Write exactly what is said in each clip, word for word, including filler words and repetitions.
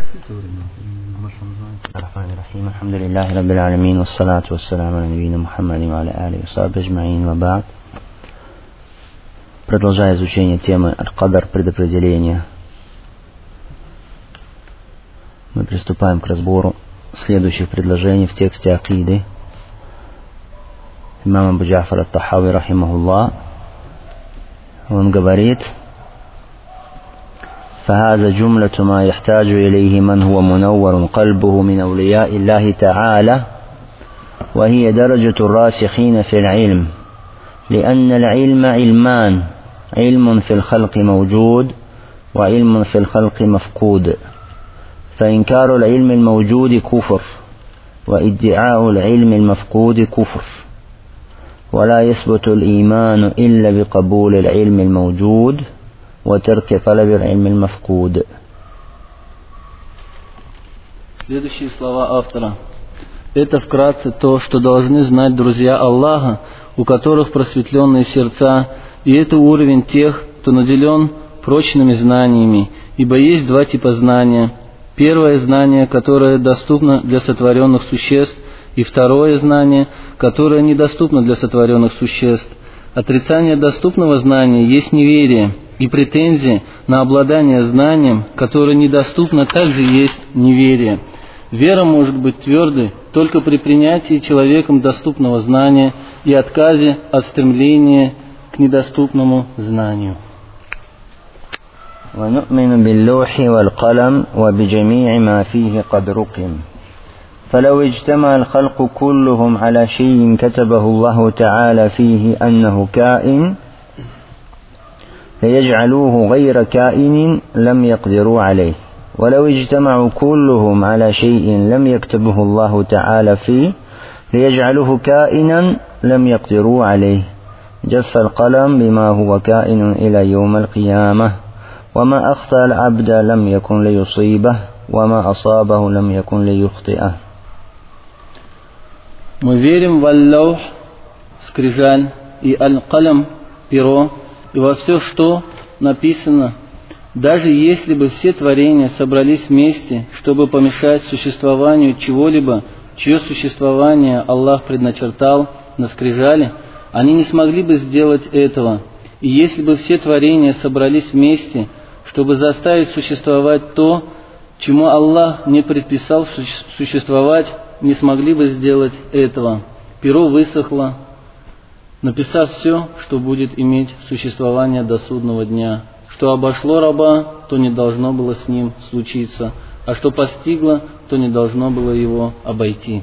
الرحمن الرحيم الحمد لله رب العالمين والصلاة والسلام على نبينا محمد وعلى آله وصحبه أجمعين وبعد. Продолжая изучение темы Аль-Кадар, предопределение, мы приступаем к разбору следующих предложений в тексте Акиды имама Абу Джафар ат-Тахави рахимахуллах. Он говорит: فهذا جملة ما يحتاج إليه من هو منور قلبه من أولياء الله تعالى، وهي درجة الراسخين في العلم، لأن العلم علمان: علم في الخلق موجود وعلم في الخلق مفقود، فإنكار العلم الموجود كفر، وادعاء العلم المفقود كفر، ولا يثبت الإيمان إلا بقبول العلم الموجود وترك طلب العلم المفقود. Следующие слова автора. Это вкратце то, что должны знать друзья Аллаха, у которых просветленные сердца, и это уровень тех, кто наделен прочными знаниями, ибо есть два типа знания. Первое знание, которое доступно для сотворенных существ, и второе знание, которое недоступно для сотворенных существ. Отрицание доступного знания есть неверие, и претензии на обладание знанием, которое недоступно, также есть неверие. Вера может быть твердой только при принятии человеком доступного знания и отказе от стремления к недоступному знанию. ونؤمن باللوح والقلم وبجميع ما فيه قد رقم، فلو اجتمع الخلق كلهم على شيء كتبه الله تعالى فيه أنه كائن ليجعلوه غير كائن لم يقدروا عليه، ولو اجتمعوا كلهم على شيء لم يكتبه الله تعالى فيه ليجعلوه كائنا لم يقدروا عليه. جف القلم بما هو كائن إلى يوم القيامة، وما أخطأ العبد لم يكن ليصيبه، وما أصابه لم يكن ليخطئه. Мы верим в аль-лаух, скрижаль, и аль-калям, перо, и во все, что написано, даже если бы все творения собрались вместе, чтобы помешать существованию чего-либо, чье существование Аллах предначертал на скрижали, они не смогли бы сделать этого. И если бы все творения собрались вместе, чтобы заставить существовать то, чему Аллах не предписал существовать, не смогли бы сделать этого. Перо высохло, написав все, что будет иметь существование до судного дня. Что обошло раба, то не должно было с ним случиться, а что постигло, то не должно было его обойти.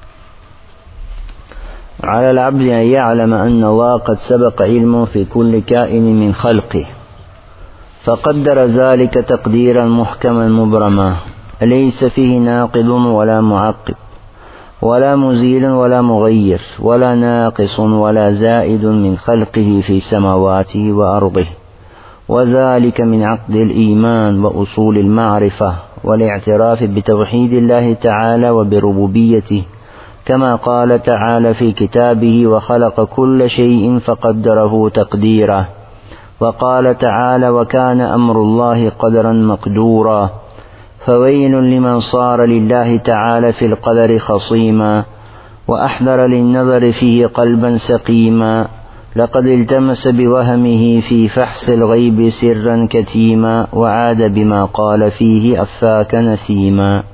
على العبد أن يعلم أن الله قد سبق علمه في كل كائن من خلقه، فقدر ذلك تقديرا محكما مبرما، ليس فيه ناقض ولا معقب ولا مزيل ولا مغير ولا ناقص ولا زائد من خلقه في سماواته وأرضه، وذلك من عقد الإيمان وأصول المعرفة والاعتراف بتوحيد الله تعالى وبربوبيته، كما قال تعالى في كتابه: وخلق كل شيء فقدره تقديرا، وقال تعالى: وكان أمر الله قدرا مقدورا. فويل لمن صار لله تعالى في القدر خصيما وأحضر للنظر فيه قلبا سقيما، لقد التمس بوهمه في فحص الغيب سرا كتيما، وعاد بما قال فيه أفاك نسيما.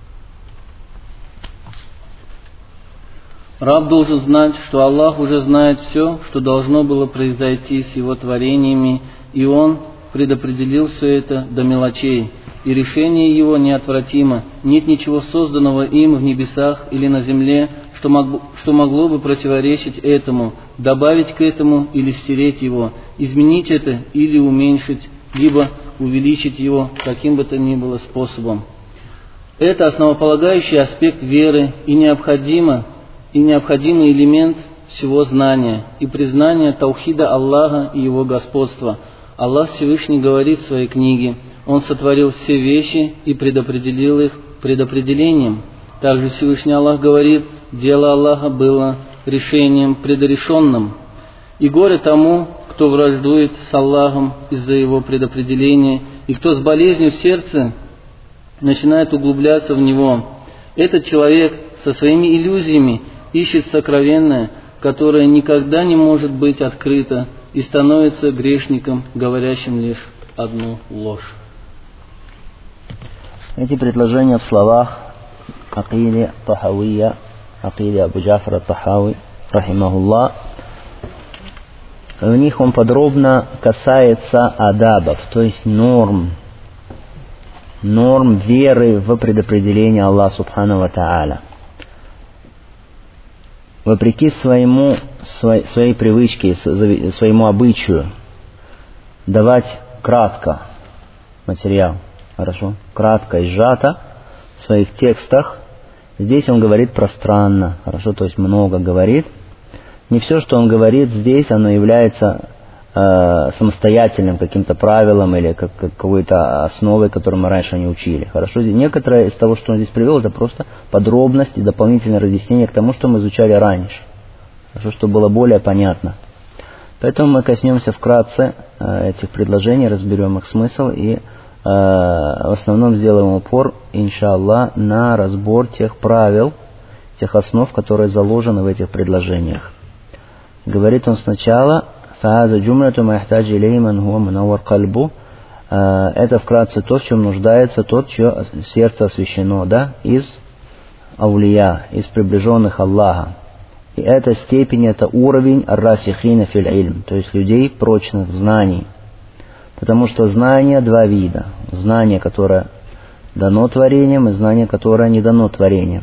Раб должен знать, что Аллах уже знает все, что должно было произойти с его творениями, и Он предопределил все это до мелочей, и решение его неотвратимо. Нет ничего созданного им в небесах или на земле, что, мог, что могло бы противоречить этому, добавить к этому или стереть его, изменить это или уменьшить, либо увеличить его каким бы то ни было способом. Это основополагающий аспект веры и необходимо, и необходимый элемент всего знания и признания таухида Аллаха и Его господства. Аллах Всевышний говорит в своей книге: Он сотворил все вещи и предопределил их предопределением. Также Всевышний Аллах говорит: дело Аллаха было решением предрешенным. И горе тому, кто враждует с Аллахом из-за Его предопределения, и кто с болезнью в сердце начинает углубляться в него. Этот человек со своими иллюзиями ищет сокровенное, которое никогда не может быть открыто, и становится грешником, говорящим лишь одну ложь. Эти предложения в словах Акиде Тахавия, Акиде Абу Джафар Тахави, рахимахуллах, в них он подробно касается адабов, то есть норм, норм веры в предопределение Аллаха Субхану ва Тааля. Вопреки своему, своей, своей привычке, своему обычаю давать кратко материал, хорошо, кратко и сжато в своих текстах, здесь он говорит пространно, хорошо, то есть много говорит. Не все, что он говорит здесь, оно является э, самостоятельным каким-то правилом или как, как какой-то основой, которую мы раньше не учили. Хорошо, некоторое из того, что он здесь привел, это просто подробности, дополнительное разъяснение к тому, что мы изучали раньше. Хорошо, чтобы было более понятно. Поэтому мы коснемся вкратце э, этих предложений, разберем их смысл и э, в основном сделаем упор, иншаллах, на разбор тех правил, тех основ, которые заложены в этих предложениях. Говорит он сначала, «Фааза джумрату ма яхтаджи илейхи ман хуа мунаввар кальбу». Это вкратце то, в чем нуждается тот, чье сердце освящено, да, из аулия, из приближенных Аллаха. И эта степень, это уровень ар-расихина фил ильм, то есть людей прочных в знании. Потому что знание два вида. Знание, которое дано творением, и знание, которое не дано творением.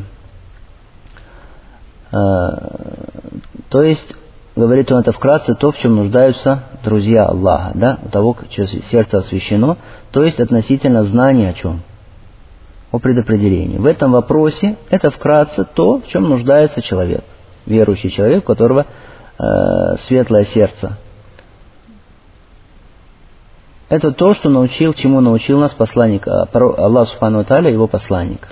То есть, говорит он это вкратце, то, в чем нуждаются друзья Аллаха, да, у того, чье сердце освящено, то есть относительно знания о чем? О предопределении. В этом вопросе это вкратце то, в чем нуждается человек, верующий человек, у которого э, светлое сердце. Это то, что научил, чему научил нас посланник Аллах Субхану ва Тааля, его посланник.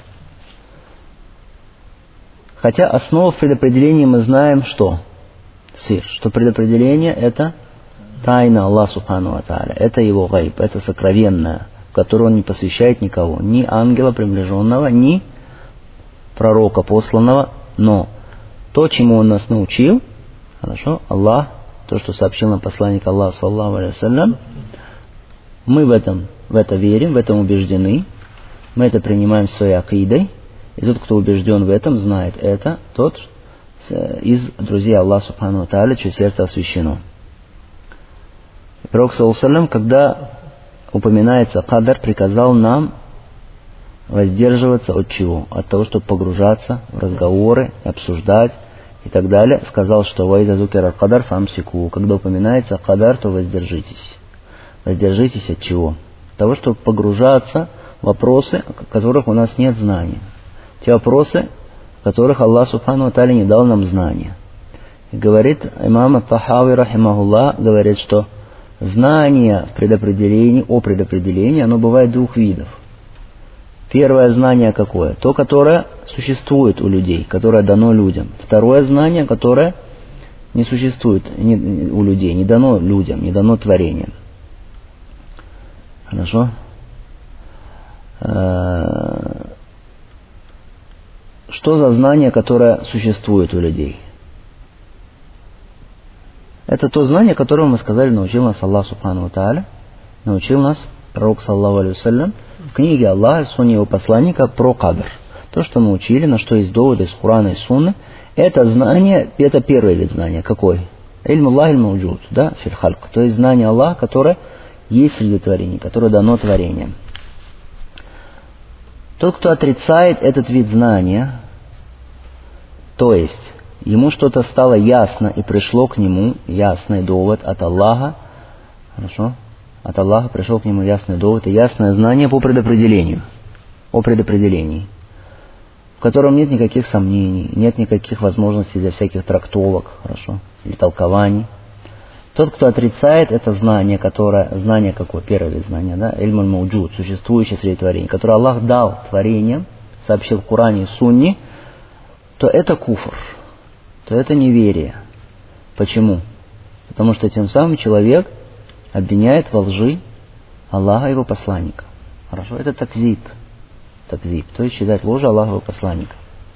Хотя основу в предопределении мы знаем, что? Сир, что предопределение это тайна Аллаха Субхану ва Тааля, это его гайб, это сокровенное, в которое он не посвящает никого, ни ангела приближенного, ни пророка посланного, но то, чему он нас научил, хорошо, Аллах, то, что сообщил нам посланник Аллаха, саллаллаху алейхи ва саллям, мы в этом, в это верим, в этом убеждены, мы это принимаем своей акидой, и тот, кто убежден в этом, знает это, тот из друзей Аллаха Субхану ва Тааля, чье сердце освящено. Пророк, саллаллаху алейхи ва саллям, когда упоминается кадар, приказал нам воздерживаться от чего? От того, чтобы погружаться в разговоры, обсуждать и так далее. Сказал, что «Ваиза зукера кадар фамсику». Когда упоминается кадар, то воздержитесь. Воздержитесь от чего? От того, чтобы погружаться в вопросы, о которых у нас нет знания. Те вопросы, в которых Аллах Субхану ва Тааля не дал нам знания. И говорит имам Ат-Тахави, рахимахуллах, говорит, что знание в предопределении, о предопределении, оно бывает двух видов. Первое знание какое? То, которое существует у людей, которое дано людям. Второе знание, которое не существует у людей, не дано людям, не дано творениям. Хорошо? Что за знание, которое существует у людей? Это то знание, которое мы сказали, научил нас Аллах Субхану ва Тааля, научил нас пророк, саллаллаху алейхи ва саллям, в книге Аллаха, в сунне его посланника про кадр. То, что мы учили, на что есть доводы из Курана и Сунны, это знание, это первый вид знания. Какой? Ильм Аллах иль мауджуд, да, фил хальк. То есть знание Аллаха, которое есть среди творений, которое дано творением. Тот, кто отрицает этот вид знания, то есть ему что-то стало ясно и пришло к нему ясный довод от Аллаха, хорошо? От Аллаха пришел к нему ясный довод и ясное знание по предопределению, о предопределении, в котором нет никаких сомнений, нет никаких возможностей для всяких трактовок, хорошо, или толкований. Тот, кто отрицает это знание, которое, знание какое? Первое вид знания, да, ильм аль-мауджуд, существующее среди творений, которое Аллах дал творениям, сообщил в Коране и Сунне, то это куфр, то это неверие. Почему? Потому что тем самым человек обвиняет во лжи Аллаха и его посланника. Хорошо, это такзиб. такзиб, то есть считать ложью Аллахова посланника.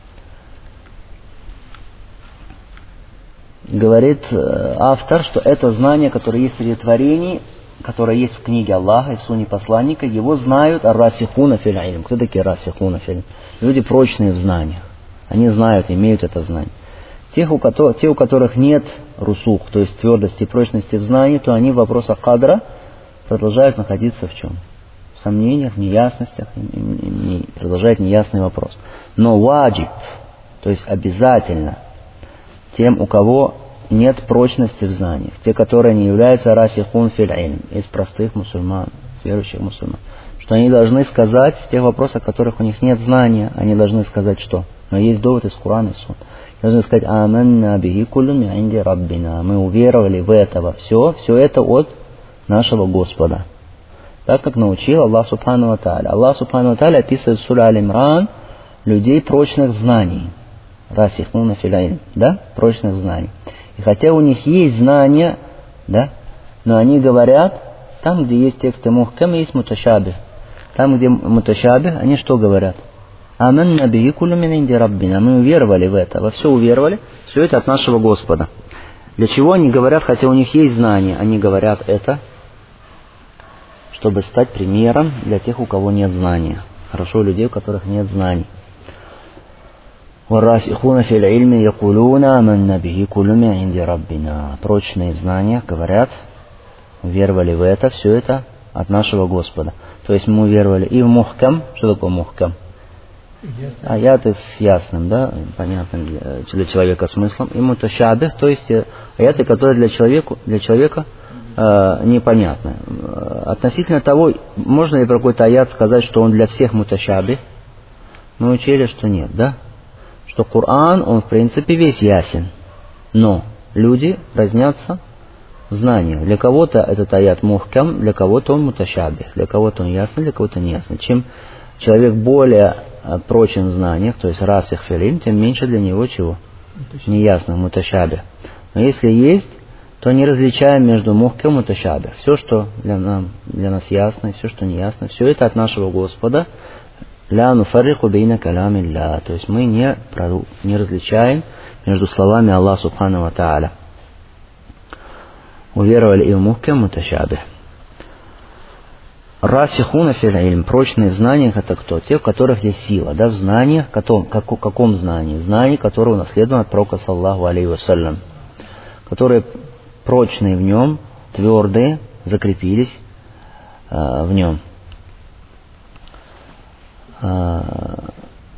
Говорит автор, что это знание, которое есть среди творений, которое есть в книге Аллаха и в сунне посланника, его знают ар-расихуна фил илм. Кто такие расихуна фил илм? Люди прочные в знаниях. Они знают, имеют это знание. Тех, у которых, те, у которых нет русух, то есть твердости и прочности в знании, то они в вопросах кадра продолжают находиться в чем? В сомнениях, в неясностях, и продолжают неясный вопрос. Но ваджиб, то есть обязательно тем, у кого нет прочности в знаниях, те, которые не являются расихун фил илм, из простых мусульман, из верующих мусульман, что они должны сказать в тех вопросах, в которых у них нет знания, они должны сказать что? Но есть довод из Курана и Сунны. Должны сказать: «Аманна бихи куллю мин инди раббина». Мы уверовали в этого. Все, все это от нашего Господа. Так как научил Аллах Субхану ва Тааля. Аллах Субхану ва Тааля описывает в суре Аль-Имран людей прочных знаний. Расихуна фил илм, да? Прочных знаний. И хотя у них есть знания, да, но они говорят, там, где есть тексты мухкам, есть муташабих. Там, где муташабих, они что говорят? Аманна бихи куллю мин инди раббина. Мы уверовали в это, во все уверовали, все это от нашего Господа. Для чего они говорят, хотя у них есть знания, они говорят это, чтобы стать примером для тех, у кого нет знания. Хорошо, у людей, у которых нет знаний. Варасихуна фил ильми якулуна аманна бихи куллю мин инди раббина. Прочные в знаниях говорят, уверовали в это, все это от нашего Господа. То есть мы уверовали и в мухкам. Что такое мухкам? Аяты с ясным, да, понятным для, для человека смыслом, и муташабих, то есть аяты, которые для человека, для человека э, непонятны. Относительно того, можно ли про какой-то аят сказать, что он для всех муташабих, мы учили, что нет, да, что Коран, он в принципе весь ясен, но люди разнятся в знаниях. Для кого-то этот аят мухкам, для кого-то он муташабих, для кого-то он ясный, для кого-то не ясный. Чем человек более прочен в знаниях, то есть расих фил илм, тем меньше для него чего? Неясно, муташабих. Но если есть, то не различаем между мухкам и муташабих. Все, что для, нам, для нас ясно, все, что не ясно, все это от нашего Господа. Ля нуфаррику бейна калямилля. То есть мы не, не различаем между словами Аллаха Субхану ва Тааля. Уверовали и в мухкам и муташабих. Расихуна фил илм, прочные в знаниях, это кто? Те, у которых есть сила, да, в знаниях, каком, как, каком знании? Знании, которое унаследовано от пророка саллаллаху алейхи вассалям, которые прочные в нем, твердые, закрепились э, в нем. Э,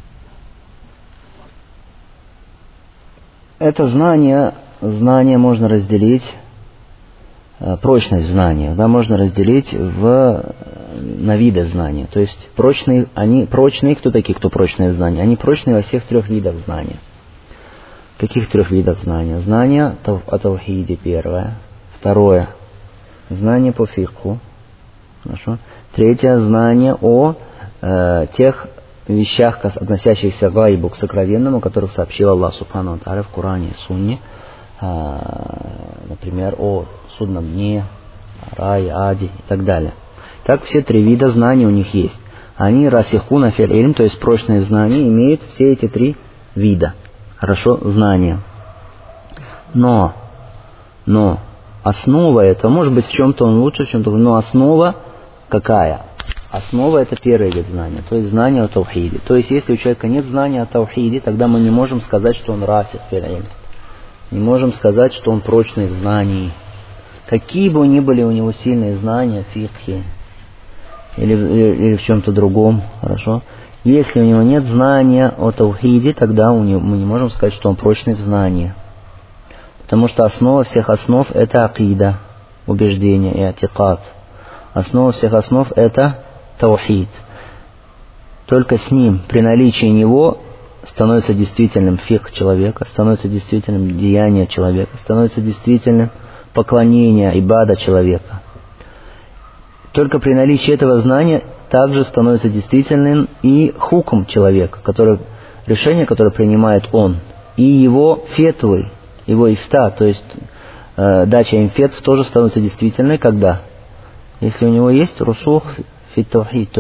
это знание, знание можно разделить, прочность в знаниях, да, можно разделить в, на виды знания. То есть прочные, они прочные, кто такие, кто прочные в знании? Они прочные во всех трех видах знания. Каких трех видах знания? Знание о таухиде первое. Второе. Знание по фикху. Хорошо. Третье. Знание о э, тех вещах, относящихся к гайбу, к сокровенному, которых сообщил Аллах Субхану ва Тааля в Коране и Сунне. Например, о судном дне, рае, аде и так далее. Так все три вида знаний у них есть. Они расихуна фил илм, то есть прочные знания, имеют все эти три вида. Хорошо, знания. Но, но основа этого, может быть в чем-то он лучше, в чем-то, но основа какая? Основа это первый вид знания, то есть знание о таухиде. То есть если у человека нет знания о таухиде, тогда мы не можем сказать, что он расих фил илм. Не можем сказать, что он прочный в знании. Какие бы ни были у него сильные знания в фикхе или, или, или в чем-то другом, хорошо. Если у него нет знания о таухиде, тогда у него, мы не можем сказать, что он прочный в знании. Потому что основа всех основ это акида, убеждение и атикад. Основа всех основ это таухид. Только с ним, при наличии него, становится действительным фикх человека, становится действительным деяние человека, становится действительным поклонение, ибада человека. Только при наличии этого знания также становится действительным и хукм человека, который, решение, которое принимает он, и его фетвы, его ифта, то есть э, дача им фетв тоже становится действительной, когда? Если у него есть русух фит таухид, то есть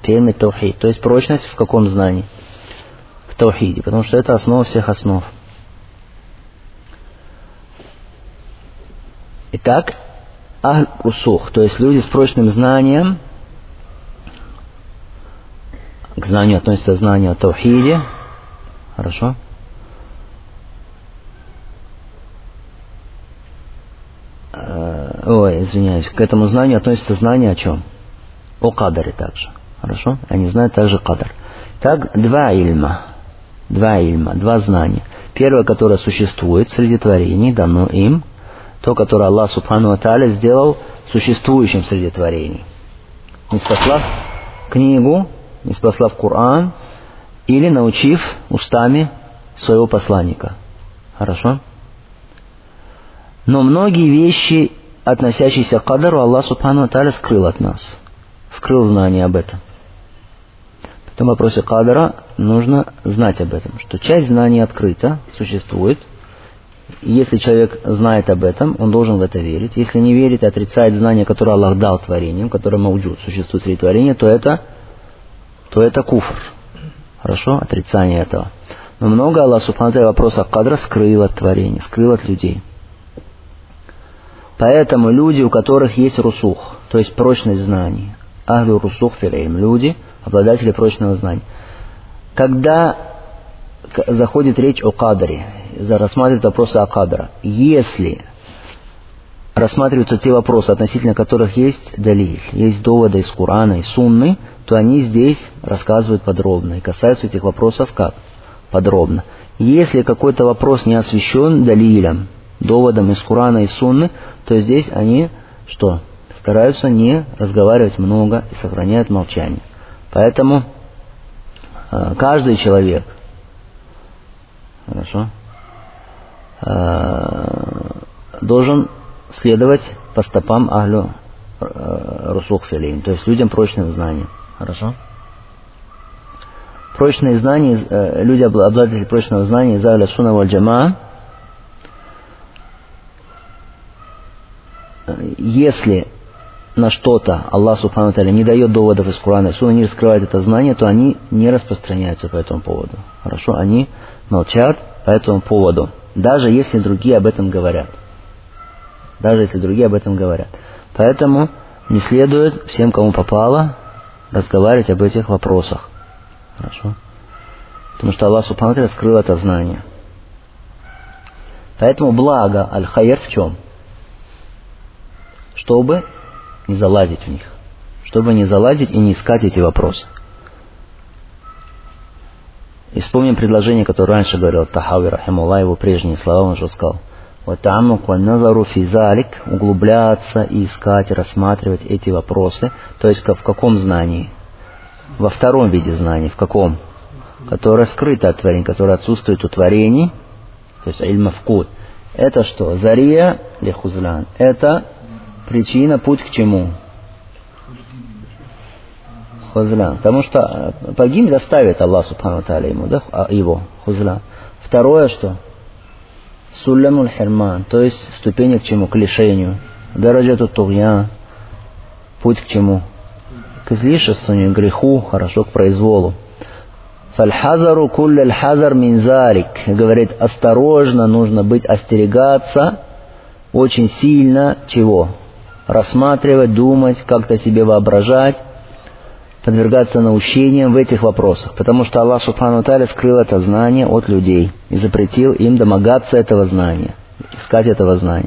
Фи таухид. То есть прочность в каком знании? В таухиде, потому что это основа всех основ. Итак, ахль-русух, то есть люди с прочным знанием, к знанию относится знание о таухиде, хорошо? Ой, извиняюсь, к этому знанию относится знание о чем? О кадаре также, хорошо? Они знают также кадар. Так, два ильма, два ильма, два знания. Первое, которое существует среди творений, дано им, то, которое Аллах Субхану ва Тааля сделал существующим среди творений. Не спаслав книгу, не спаслав Коран, или научив устами своего посланника. Хорошо? Но многие вещи, относящиеся к кадару, Аллах Субхану ва Тааля скрыл от нас. Скрыл знание об этом. В этом вопросе кадара нужно знать об этом, что часть знаний открыта, существует. Если человек знает об этом, он должен в это верить. Если не верит и отрицает знание, которое Аллах дал творениям, которое мауджуд, существует среди творения, то это, то это куфр. Хорошо? Отрицание этого. Но много Аллах Субхану ва Тааля вопроса кадра скрыл от творений, скрыл от людей. Поэтому люди, у которых есть русух, то есть прочность знаний, ахлю русух филейм, люди, обладатели прочного знания, когда заходит речь о кадре, рассматривают вопросы о кадре, если рассматриваются те вопросы, относительно которых есть далиль, есть доводы из Корана и Сунны, то они здесь рассказывают подробно и касаются этих вопросов как? Подробно. Если какой-то вопрос не освещен далилем, доводом из Корана и Сунны, то здесь они что? Стараются не разговаривать много и сохраняют молчание. Поэтому э, каждый человек, хорошо, э, должен следовать по стопам ахлю э, русух филейм, то есть людям прочным знанием. Хорошо? Прочные знания, э, люди, обладатели прочного знания из ахля сунна валь джамаа, если на что-то Аллах Субхану ва Тааля не дает доводов из Корана и Сунны, не раскрывает это знание, то они не распространяются по этому поводу. Хорошо? Они молчат по этому поводу, даже если другие об этом говорят. Даже если другие об этом говорят. Поэтому не следует всем, кому попало, разговаривать об этих вопросах. Хорошо? Потому что Аллах Субхану ва Тааля скрыл это знание. Поэтому благо аль-хайр в чем? Чтобы не залазить в них. Чтобы не залазить и не искать эти вопросы. И вспомним предложение, которое раньше говорил Тахави рахимуллах, его прежние слова, он же сказал: «Ватамук ва назару фи залик», углубляться и искать, рассматривать эти вопросы. То есть в каком знании? Во втором виде знаний. В каком? Которое скрыто от творений, которое отсутствует у творений. То есть иль-мафкуд. Это что? Зария ли хузлян. Это причина, путь к чему? Хузлян. Потому что погиб заставит Аллах Субхану ва Тааля ему, да, его, хузлян. Второе что? Сулямуль хирман, то есть ступени к чему? К лишению. Дараджату тугьян. Путь к чему? К излишествованию, к греху, хорошо, к произволу. Фальхазару кулляль хазар мин залик. Говорит, осторожно, нужно быть, остерегаться очень сильно чего? Рассматривать, думать, как-то себе воображать, подвергаться наущениям в этих вопросах. Потому что Аллах Субхану ва Тааля скрыл это знание от людей и запретил им домогаться этого знания, искать этого знания.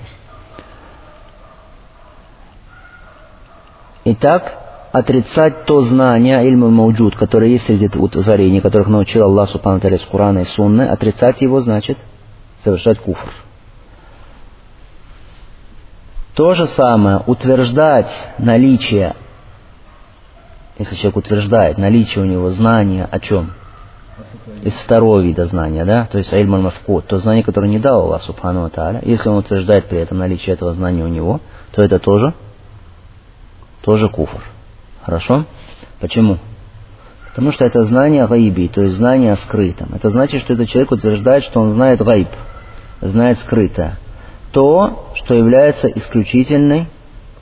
Итак, отрицать то знание, ильм мауджуд, которое есть среди творений, которых научил Аллах Субхану ва Тааля с Корана и Сунны, отрицать его значит совершать куфр. То же самое, утверждать наличие, если человек утверждает наличие у него знания о чем? Из второго вида знания, да, то есть ильм аль-мафкуд, то знание, которое не дал Аллах Субхану ва Тааля, если он утверждает при этом наличие этого знания у него, то это тоже, тоже куфр. Хорошо? Почему? Потому что это знание гайби, то есть знание о скрытом. Это значит, что этот человек утверждает, что он знает гайб, знает скрытое. То, что является исключительной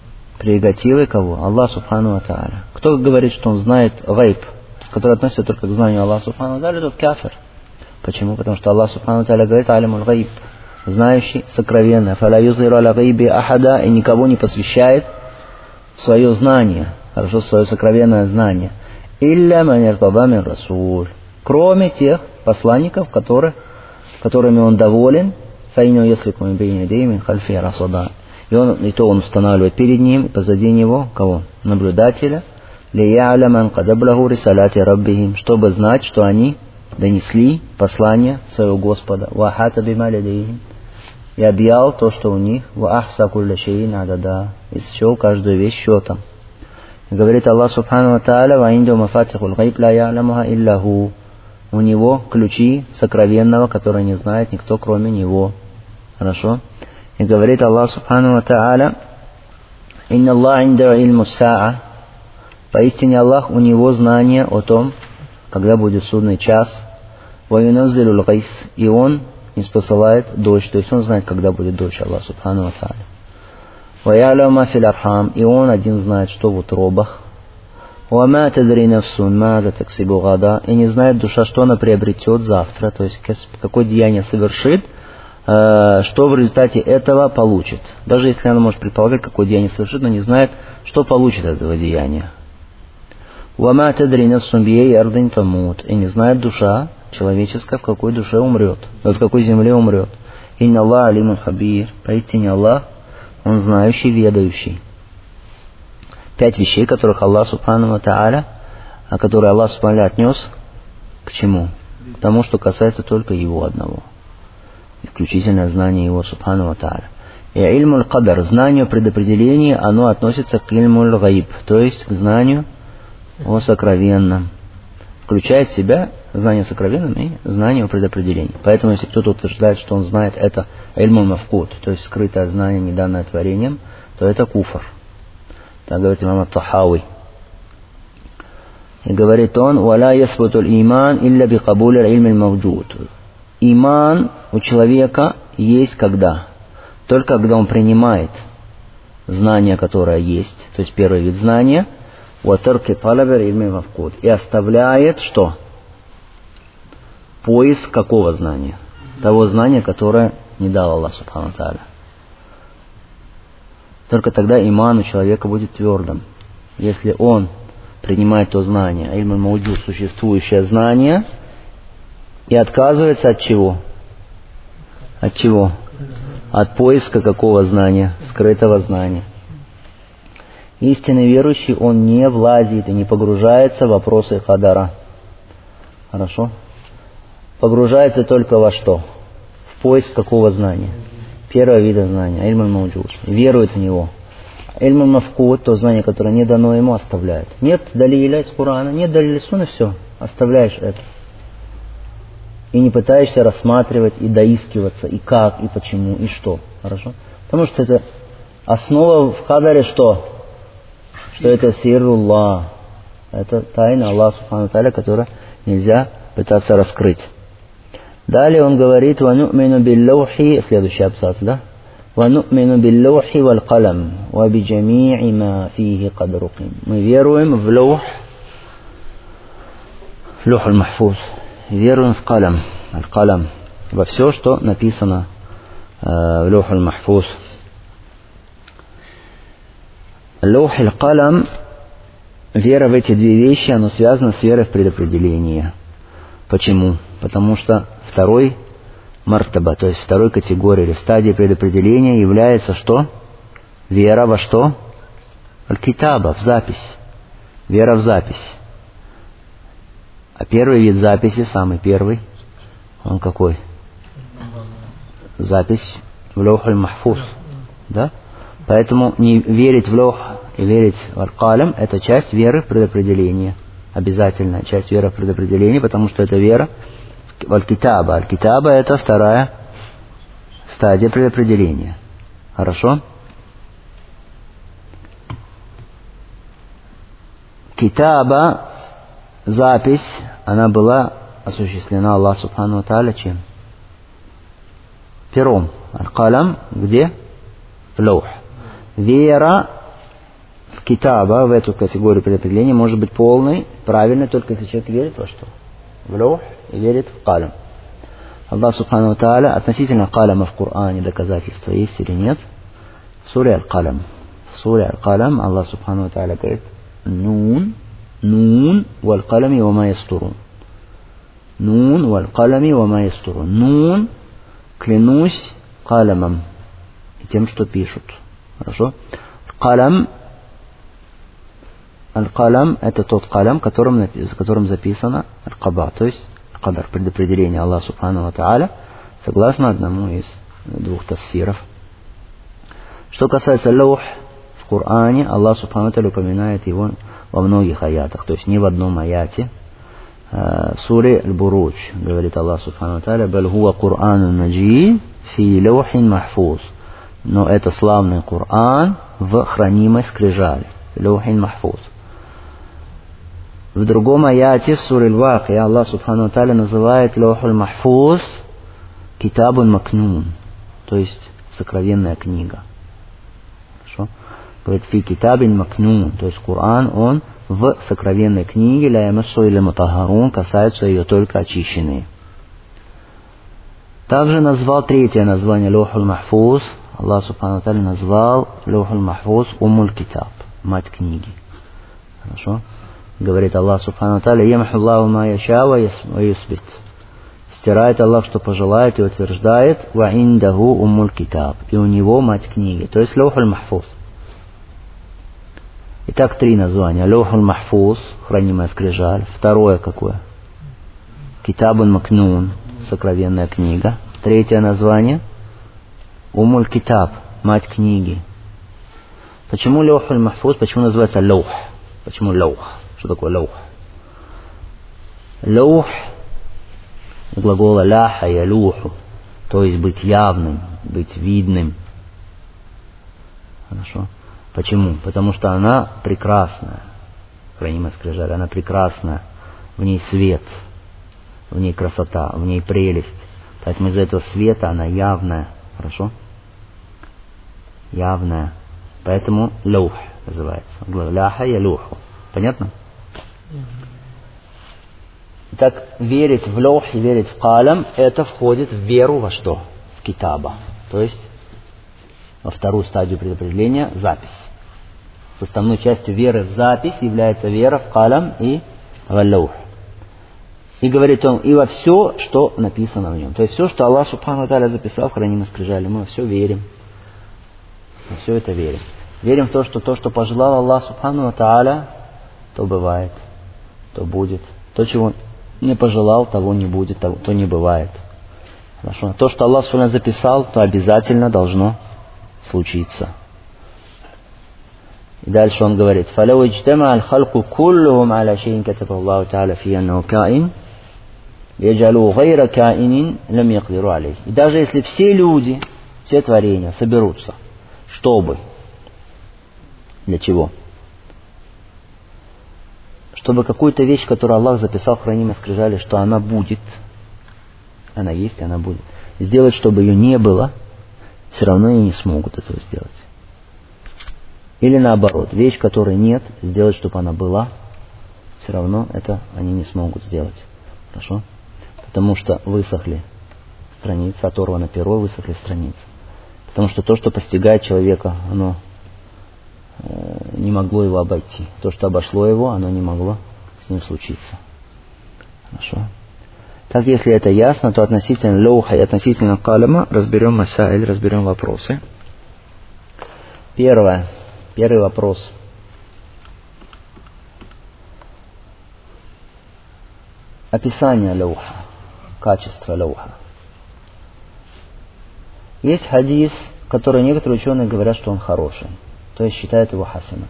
прерогативой кого? Аллах Субхану ва Тааля. Кто говорит, что он знает гайб, который относится только к знанию Аллаха Субхану ва Тааля, тот кафир. Почему? Потому что Аллах Субхану ва Тааля говорит алимуль гайб, знающий сокровенное. Фаля юзиру аля гайби ахада, и никого не посвящает в свое знание, хорошо, свое сокровенное знание. Илля ман иртада мин расуль, кроме тех посланников, которые, которыми он доволен, фаиню ясликум бейна дейми мин хальфи расада. И, он, и то он устанавливает перед ним, позади него, кого? Наблюдателя, лия'ляман кадаблаху рисаляти раббихим, чтобы знать, что они донесли послание своего Господа, вахата бима лядейхим, и объял то, что у них, ва ахса кулля шейин адада, и счел каждую вещь счетом. И говорит Аллах Субхану ва Тааля, ва инду мафатихул гайб ла я'лямуха илля ху, у него ключи сокровенного, которые не знает никто, кроме него. Хорошо? И говорит Аллах Субхану ва Тааля, инна Аллах инда ильму саа, поистине Аллах, у него знание о том, когда будет судный час, ва юназзилул гайс, и он не спосылает дождь, то есть он знает, когда будет дождь, Аллах Субхану ва Тааля. Ва я'ламу ма фил архам, и он один знает, что в утробах. Ва ма тадри нафсун маза таксибу гада, и не знает душа, что она приобретет завтра, то есть какое деяние совершит, что в результате этого получит. Даже если она может предполагать, какое деяние совершит, но не знает, что получит от этого деяния. «Вама тадри нафсун бией ардин тамут», и не знает душа человеческая, в какой душе умрет, в какой земле умрет. «Инна Аллах алимун хабир», поистине Аллах, Он знающий, ведающий. Пять вещей, которых Аллах Субхану ва Тааля, а которые Аллах Субхану ва Тааля отнес к чему? К тому, что касается только Его одного. Исключительное знание Его Субхану ва Тааля. И ильмуль кадар, знание о предопределении, оно относится к ильмуль гайб, то есть к знанию о сокровенном. Включает в себя знание о сокровенном и знание о предопределении. Поэтому, если кто-то утверждает, что он знает это ильмуль мафкут, то есть скрытое знание, не данное творением, то это куфр. Так говорит имам ат-Тахави. И говорит он, «Валя ясбутуль иман илля би кабуль ильмиль мавджуд». Иман у человека есть когда? Только когда он принимает знание, которое есть, то есть первый вид знания, и оставляет что? Поиск какого знания? Того знания, которое не дал Аллах Субхану ва Тааля. Только тогда иман у человека будет твердым. Если он принимает то знание, ильмуль мавджуд, существующее знание, и отказывается от чего? От чего? От поиска какого знания? Скрытого знания. Истинный верующий, он не влазит и не погружается в вопросы кадара. Хорошо? Погружается только во что? В поиск какого знания? Первого вида знания, ильмуль мавджуд. Верует в него. Ильмуль мафкут, то знание, которое не дано ему, оставляет. Нет далиля из Корана, нет далиля из Сунны, все, оставляешь это. И не пытаешься рассматривать и доискиваться, и как, и почему, и что. Хорошо? Потому что это основа в кадаре что? Что это сирруллах. Это тайна Аллаха Субхану ва Тааля, которую нельзя пытаться раскрыть. Далее он говорит, «Ва ну'мину биллаухи», следующий абзац, да? «Ва ну'мину биллаухи валь калам, ва би джами'и ма фихи кад руким». Мы веруем в лаух, лаух аль-махфуз. Веруем в калам, аль-калам, во все, что написано э, в лаух аль-махфуз. Лаух аль-калам, вера в эти две вещи, она связана с верой в предопределение. Почему? Потому что второй мартаба, то есть второй категории или стадии предопределения является что? Вера во что? Аль-китаба, в запись. Вера в запись. А первый вид записи, самый первый, он какой? Запись в лаух аль-махфуз. Да? Поэтому не верить в лаух и верить в аль-калам — это часть веры в предопределение. Обязательная часть веры в предопределение, потому что это вера в аль-китаба. Аль-китаба — это вторая стадия предопределения. Хорошо? Китаба, запись, она была осуществлена Аллах Субхану ва Тааля чем? Пером. Аль-калам где? В лаух. Вера в китаба, в эту категорию предопределения, может быть полной, правильной, только если человек верит во что? В лаух и верит в калям. Аллах Субхану ва Тааля относительно каляма в Коране доказательства есть или нет? В суре Аль-Калям. В суре Аль-Калям Аллах Субхану ва Тааля говорит: Нун, нун, валь калями ва ма ястурун. Нун, валь калями ва ма ястурун. Нун, клянусь калямом и тем, что пишут. Хорошо? Калям, аль-калям — это тот калям, которым, за которым записано аль-каба, то есть кадар, предопределение Аллаха Субхану ва Тааля, согласно одному из двух тафсиров. Что касается лаух, в Коране Аллах Субхану ва Тааля упоминает его во многих аятах, то есть не в одном аяте. В суре Аль-Буруч говорит Аллах Субхану ва Тааля: «Баль хуа Кур'анун маджид фи лаухин махфуз». Но это славный Коран в хранимой скрижали. Лаухин махфуз. В другом аяте, в суре Аль-Вакия, Аллах Субхану ва Тааля называет лаухуль махфуз китабун макнун, то есть сокровенная книга. Хорошо? Говорит: фи китабин макнун, то есть Коран, он в сокровенной книге, ля ямассу илля мутахарун, касаются ее только очищенные. Также назвал третье название лаухуль махфуз. Аллах Субхану ва Тааля назвал лаухуль махфуз умуль китаб, мать книги. Хорошо? Говорит Аллах Субхану ва Тааля: ямху Аллаху ма яша ва юсбит. Стирает Аллах, что пожелает, и утверждает: ва индаху уммуль китаб. И у него мать книги, то есть лаухуль махфуз. Итак, три названия. Лаухуль махфуз, хранимая скрижаль. Второе какое? Китабун макнун, сокровенная книга. Третье название уммуль китаб, мать книги. Почему лаухуль махфуз? Почему называется лаух? Почему лаух? Что такое лаух? Лаух — глагола ляха ялуху, то есть быть явным, быть видным. Хорошо? Почему? Потому что она прекрасная. Хранимая скрижаль, она прекрасная. В ней свет, в ней красота, в ней прелесть. Поэтому из-за этого света она явная. Хорошо? Явная. Поэтому лаух называется. Ляха ялуху. Понятно? Итак, верить в лаух и верить в калям — это входит в веру во что? В китаба. То есть во вторую стадию предопределения — запись. Составной частью веры в запись является вера в калям и в лаух. И говорит он и во все, что написано в нем. То есть все, что Аллах Субхану ва Тааля записал в хранимой скрижали, мы во все верим. Мы все это верим. Верим в то, что то, что пожелал Аллах Субхану ва Тааля, то бывает, то будет. То, чего не пожелал, того не будет, то, то не бывает. Хорошо. То, что Аллах Субхану записал, то обязательно должно случиться. И дальше он говорит: «Фалау иджтама аль-халку куллухум аля шейин катаба Аллаху Тааля фи аннаху каин, яджалу гайра каинин лам якдиру алейх». И даже если все люди, все творения соберутся, чтобы, для чего? Чтобы какую-то вещь, которую Аллах записал в хранимой скрижали, что она будет, она есть, она будет, сделать, чтобы ее не было, все равно и не смогут этого сделать. Или наоборот, вещь, которой нет, сделать, чтобы она была, все равно это они не смогут сделать. Хорошо? Потому что высохли страницы, оторвано перо, высохли страницы. Потому что то, что постигает человека, оно э, не могло его обойти. То, что обошло его, оно не могло с ним случиться. Хорошо? Так, если это ясно, то относительно лауха и относительно каляма разберем масаиль, разберем вопросы. Первое. Первый вопрос. Описание лауха, качество лауха. Есть хадис, который некоторые ученые говорят, что он хороший, то есть считают его хасаном.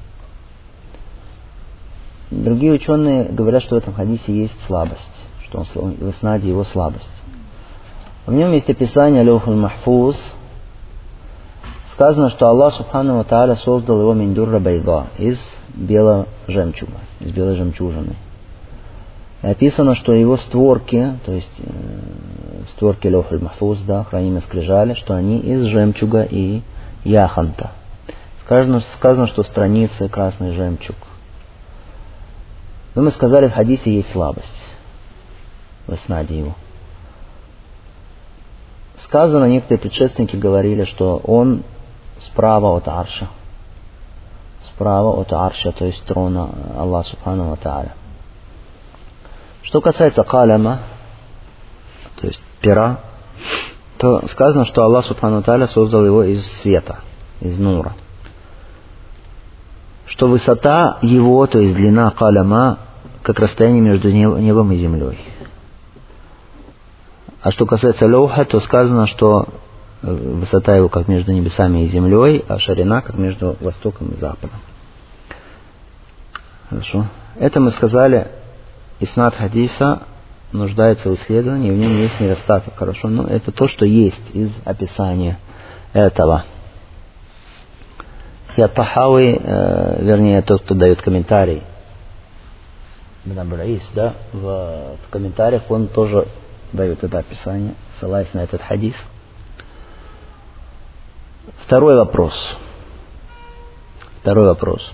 Другие ученые говорят, что в этом хадисе есть слабость, что он, в иснаде его слабость. В нем есть описание лаухуль махфуз. Сказано, что Аллах Субхану ва Тааля создал его мин дурра байда, из белого жемчуга, из белой жемчужины. И описано, что его створки, то есть э, створки лаухуль махфуз, да, хранимые скрижали, что они из жемчуга и яханта. Сказано, сказано, что страницы красный жемчуг. Но мы сказали, в хадисе есть слабость в иснаде его. Сказано, некоторые предшественники говорили, что он справа от арша. Справа от арша, то есть трона Аллаха Субхану ва Тааля. Что касается каляма, то есть пера, то сказано, что Аллах Субхану ва Тааля создал его из света, из нура. Что высота его, то есть длина каляма, как расстояние между небом и землей. А что касается лауха, то сказано, что высота его как между небесами и землей, а ширина как между востоком и западом. Хорошо. Это мы сказали, иснад хадиса нуждается в исследовании, и в нем есть недостаток. Хорошо. Но это то, что есть из описания этого. Я Тахави, э, вернее, тот, кто дает комментарий, да, в, в комментариях он тоже дает это описание, ссылаясь на этот хадис. Второй вопрос. Второй вопрос.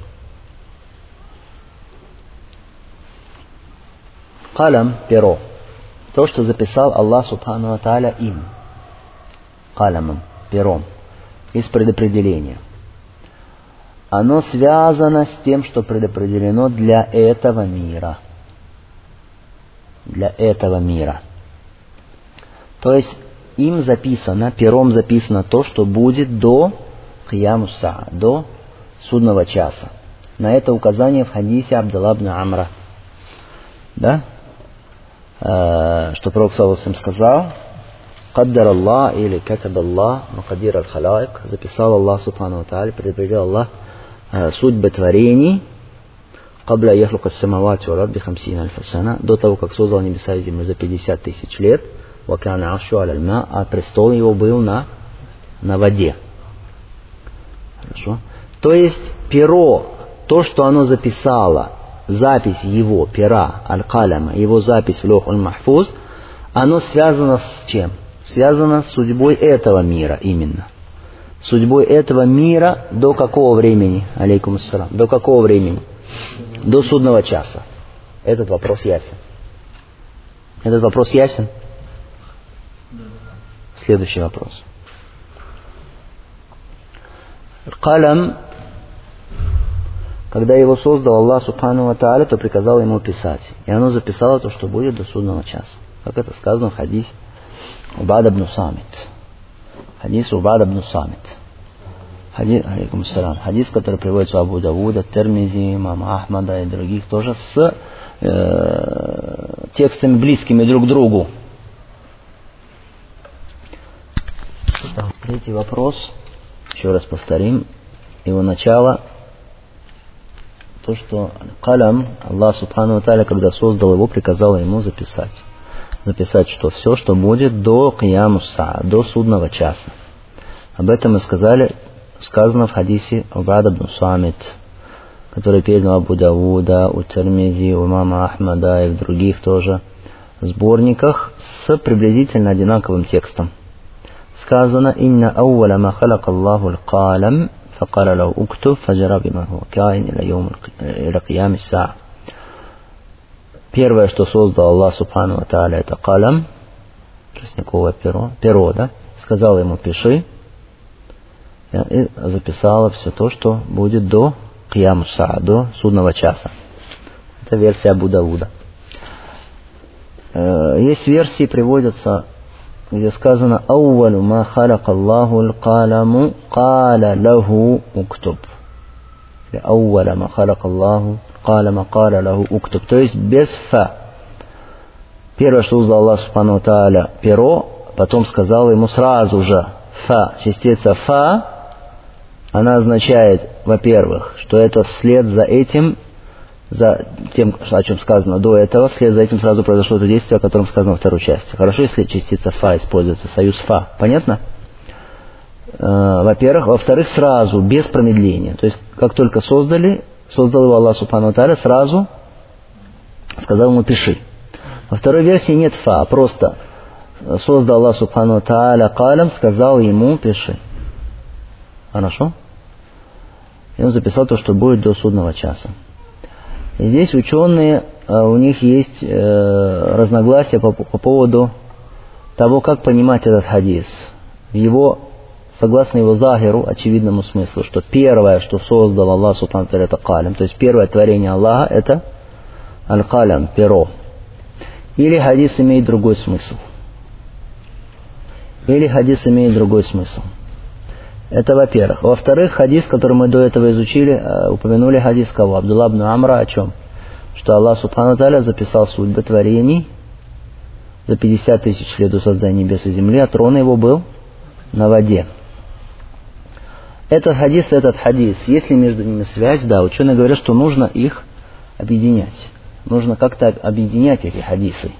Калам, перо. То, что записал Аллах Субхану ва Тааля им. Калямом, пером. Из предопределения. Оно связано с тем, что предопределено для этого мира. Для этого мира. То есть им записано, пером записано то, что будет до Киямус Саа, до судного часа. На это указание в хадисе Абдулла ибн Амра. Да? Э, что Пророк саллаллаху алейхи ва саллям сказал: Каддар Аллах или Катаб Аллах Макадир аль-Халаик, записал Аллах Субхану ва Тааля, предопределил Аллах э, судьбы творений, Кабля яхлука самавати ва рабби хамсина аль-фасана, до того, как создал небеса и землю за пятьдесят тысяч лет. А престол его был на, на воде. Хорошо. То есть перо, то, что оно записало, запись его пера, аль-каляма, его запись в лох аль-махфуз, оно связано с чем? Связано с судьбой этого мира именно. Судьбой этого мира до какого времени? Алейкум ассалам. До какого времени? До судного часа. Этот вопрос ясен. Этот вопрос ясен? Следующий вопрос. Калям, когда его создал Аллах Субхану ва Тааля, то приказал ему писать. И оно записало то, что будет до судного часа. Как это сказано в хадисе Убада ибн Самит. Хадис Убада ибн Самит. Хадис, алейкум ассалам. Хадис, который приводится у Абу Давуда, Термизи, имама Ахмада и других, тоже с э, текстами близкими друг к другу. Третий вопрос, еще раз повторим, его начало, то, что калям, Аллах Субхану ва Тааля, когда создал его, приказал ему записать. Записать что? Все, что будет до Киямус Саа, до судного часа. Об этом мы сказали, сказано в хадисе Убада ибн Самит, который передал Абу Давуда, у Термизи, у имама Ахмада и в других тоже сборниках с приблизительно одинаковым текстом. Сказано: «Инна ауваля ма халака Аллаху аль-калам, факаля лау уктуб, фаджара бима хуа каин иля киями саа». Первое, что создал Аллах Субхану ва Тааля, это калам, тростниковое перо, перо, да? Сказал ему: пиши, и записала все то, что будет до киямус саа, до судного часа. Это версия Абу Давуда. Есть версии, приводятся, где сказано: «Аувалу ма халака Аллаху аль-каламу, каля лаху уктуб». Или «Ауваля ма халака Аллаху аль-калама, каля лаху уктуб». То есть без фа. Первое, что создал Аллах Субхану ва Тааля, перо, потом сказал ему сразу же фа. Частица фа, она означает, во-первых, что это вслед за этим, за тем, о чем сказано до этого, вслед за этим сразу произошло то действие, о котором сказано во второй части. Хорошо, если частица фа используется, союз фа. Понятно? Э, во-первых. Во-вторых, сразу, без промедления. То есть, как только создали, создал его Аллах Субхану ва Тааля, сразу сказал ему: пиши. Во второй версии нет фа, просто создал Аллах Субхану ва Тааля калям, сказал ему: пиши. Хорошо? И он записал то, что будет до судного часа. И здесь ученые, у них есть разногласия по, по поводу того, как понимать этот хадис. Его, согласно его захиру, очевидному смыслу, что первое, что создал Аллах субхану ва тааля, это калям. То есть первое творение Аллаха это аль-калям, перо. Или хадис имеет другой смысл. Или хадис имеет другой смысл. Это во-первых. Во-вторых, хадис, который мы до этого изучили, упомянули хадис кого? Абдулла ибн Амра о чем? Что Аллах субхану ва тааля записал судьбы творений за пятьдесят тысяч лет до создания небес и земли, а трон его был на воде. Этот хадис и этот хадис, есть ли между ними связь? Да, ученые говорят, что нужно их объединять. Нужно как-то объединять эти хадисы.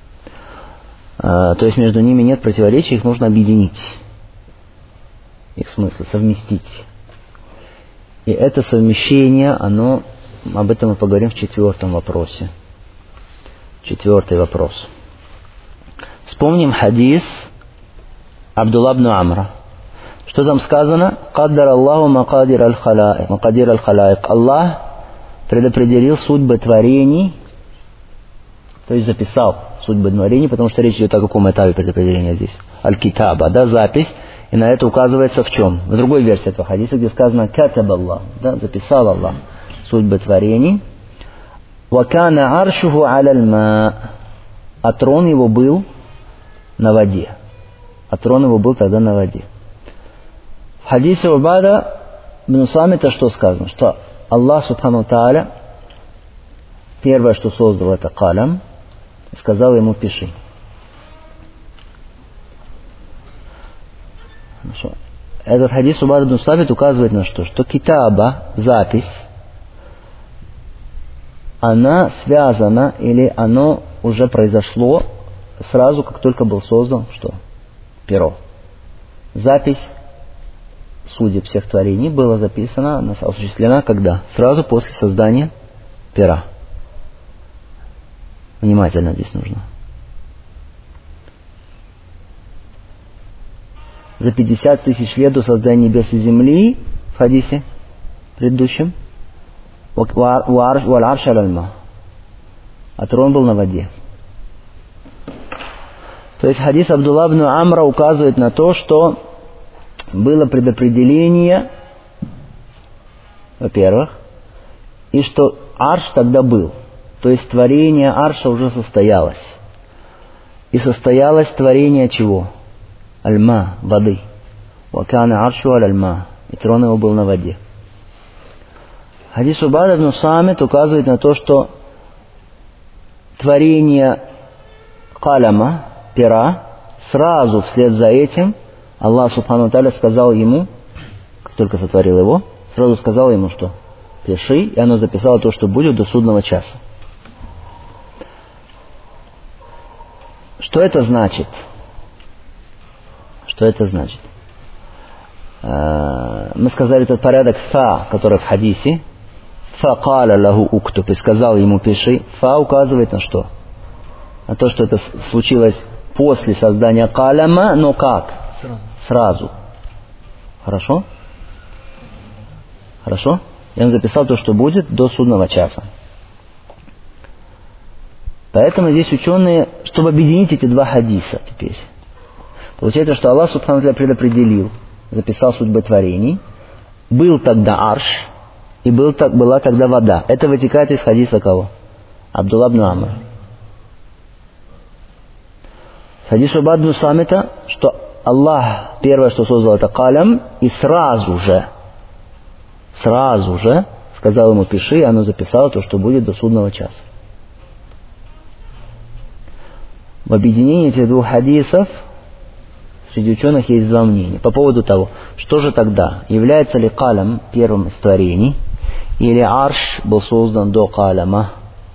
А, то есть между ними нет противоречий, их нужно объединить. Их смысл, совместить. И это совмещение, оно, об этом мы поговорим в четвертом вопросе. Четвертый вопрос. Вспомним хадис Абдулла ибн Амра. Что там сказано? «Каддар Аллаху макадир аль-халаик». Макадир аль-халаик. Аллах предопределил судьбы творений, то есть записал судьбы творений, потому что речь идет о каком этапе предопределения здесь? Аль-китаба, да, запись. И на это указывается в чем? В другой версии этого хадиса, где сказано «катаб Аллах», да, записал Аллах судьбы творений. «Вакана аршуху аль-ма». А трон его был на воде. А трон его был тогда на воде. В хадисе Убада ибн Самита что сказано? Что Аллах субхану ва тааля первое, что создал, это калям, и сказал ему «пиши». Хорошо. Этот хадис Убада ибн Самит указывает на что? Что китаба, запись, она связана или оно уже произошло сразу, как только был создан что? Перо. Запись судеб всех творений была записана, она осуществлена когда? Сразу после создания пера. Внимательно здесь нужно. За пятьдесят тысяч лет до создания небес и земли, в хадисе предыдущем, «Валь-арш аль-ма», а трон был на воде. То есть хадис Абдулла ибн Амра указывает на то, что было предопределение, во-первых, и что арш тогда был. То есть творение арша уже состоялось. И состоялось творение чего? Аль-ма, воды. Вакана аршу аль-ма. И трон его был на воде. Хадис Убада ибн Самит указывает на то, что творение каляма, пера, сразу вслед за этим Аллах субхану ва тааля сказал ему, как только сотворил его, сразу сказал ему, что пиши, и оно записало то, что будет до судного часа. Что это значит? Что это значит? Мы сказали этот порядок фа, который в хадисе. Фа каля лаху уктуб, и сказал ему пиши. Фа указывает на что? На то, что это случилось после создания каляма, но как? Сразу. Сразу. Хорошо? Хорошо? И он записал то, что будет до судного часа. Поэтому здесь ученые, чтобы объединить эти два хадиса теперь. Получается, что Аллах субхану ва тааля предопределил, записал судьбы творений. Был тогда арш, и был, была тогда вода. Это вытекает из хадиса кого? Абдулла ибн Амр. Хадис Убада ибн Самита, что Аллах первое, что создал, это калям, и сразу же, сразу же сказал ему пиши, и оно записало то, что будет до судного часа. В объединении этих двух хадисов среди ученых есть два мнения по поводу того, что же тогда, является ли калям первым из творений, или арш был создан до каляма,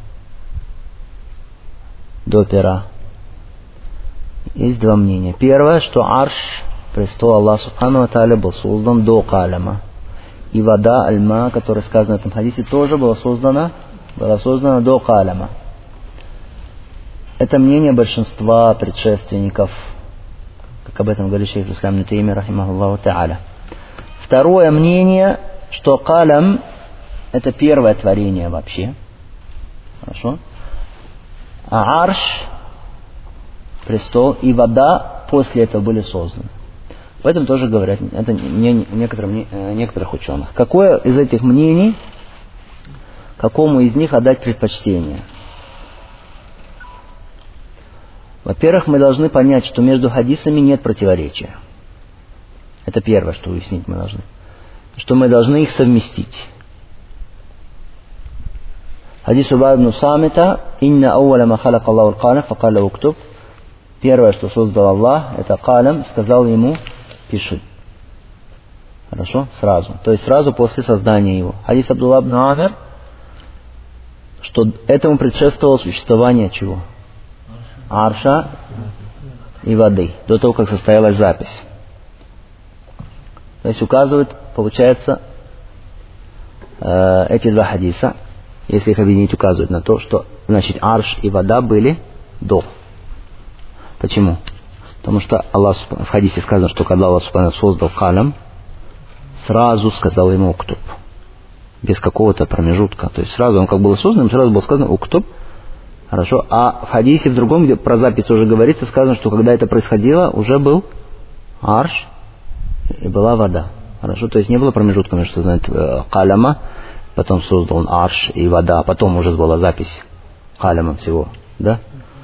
до пера. Есть два мнения. Первое, что арш, престол Аллаха субхану ва тааля, был создан до каляма. И вода, аль-ма, которая сказана в этом хадисе, тоже была создана, была создана до каляма. Это мнение большинства предшественников, как об этом говорит шейх ислам ибн Таймия рахимахуллаху та'аля. Второе мнение, что калам — это первое творение вообще. Хорошо? А арш, престол, и вода после этого были созданы. В этом тоже говорят, это мнение некоторых, некоторых ученых. Какое из этих мнений, какому из них отдать предпочтение? Во-первых, мы должны понять, что между хадисами нет противоречия. Это первое, что уяснить мы должны. Что мы должны их совместить. Хадис Убада ибн Самита: «Инна ауаля ма халака Аллаху аль-калам, факаля уктуб». Первое, что создал Аллах, это калам, сказал ему: пиши. Хорошо? Сразу. То есть сразу после создания его. Хадис Абдулла ибн Амир, что этому предшествовало существование чего? Арша и воды, до того, как состоялась запись. То есть указывает, получается, э, эти два хадиса, если их объединить, указывают на то, что, значит, арш и вода были до. Почему? Потому что Аллах, в хадисе сказано, что когда Аллах создал калам, сразу сказал ему уктуб. Без какого-то промежутка. То есть сразу он как был создан, сразу было сказано уктуб. Хорошо. А в хадисе в другом, где про запись уже говорится, сказано, что когда это происходило, уже был арш и была вода. Хорошо. То есть не было промежутка между, знаете, каляма, потом создал он арш и вода, а потом уже была запись каляма всего. Да?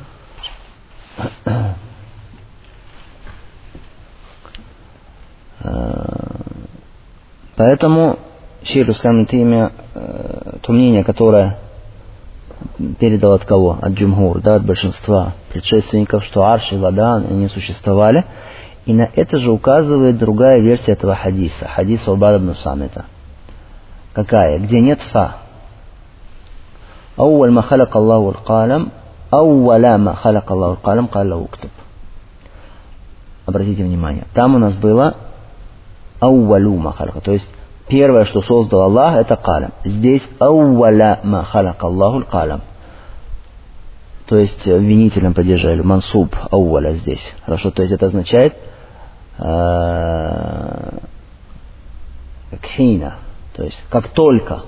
Поэтому шейх ислам ибн Таймия, то мнение, которое передал от кого? От джумхур, да, от большинства предшественников, что арш и вода не существовали. И на это же указывает другая версия этого хадиса. Хадис Убада ибн Самита. Какая? Где нет фа. Ауаль ма халак Аллаху аль-калам, ауаля ма халак Аллаху аль-калам, калла уктуб. Обратите внимание. Там у нас было ауалю ма халака. То есть первое, что создал Аллах, это калам. Здесь ауаля ма халак Аллаху аль-калам. То есть в винительном падеже, или мансуб ауаля здесь. Хорошо, то есть это означает кхина. То есть как только,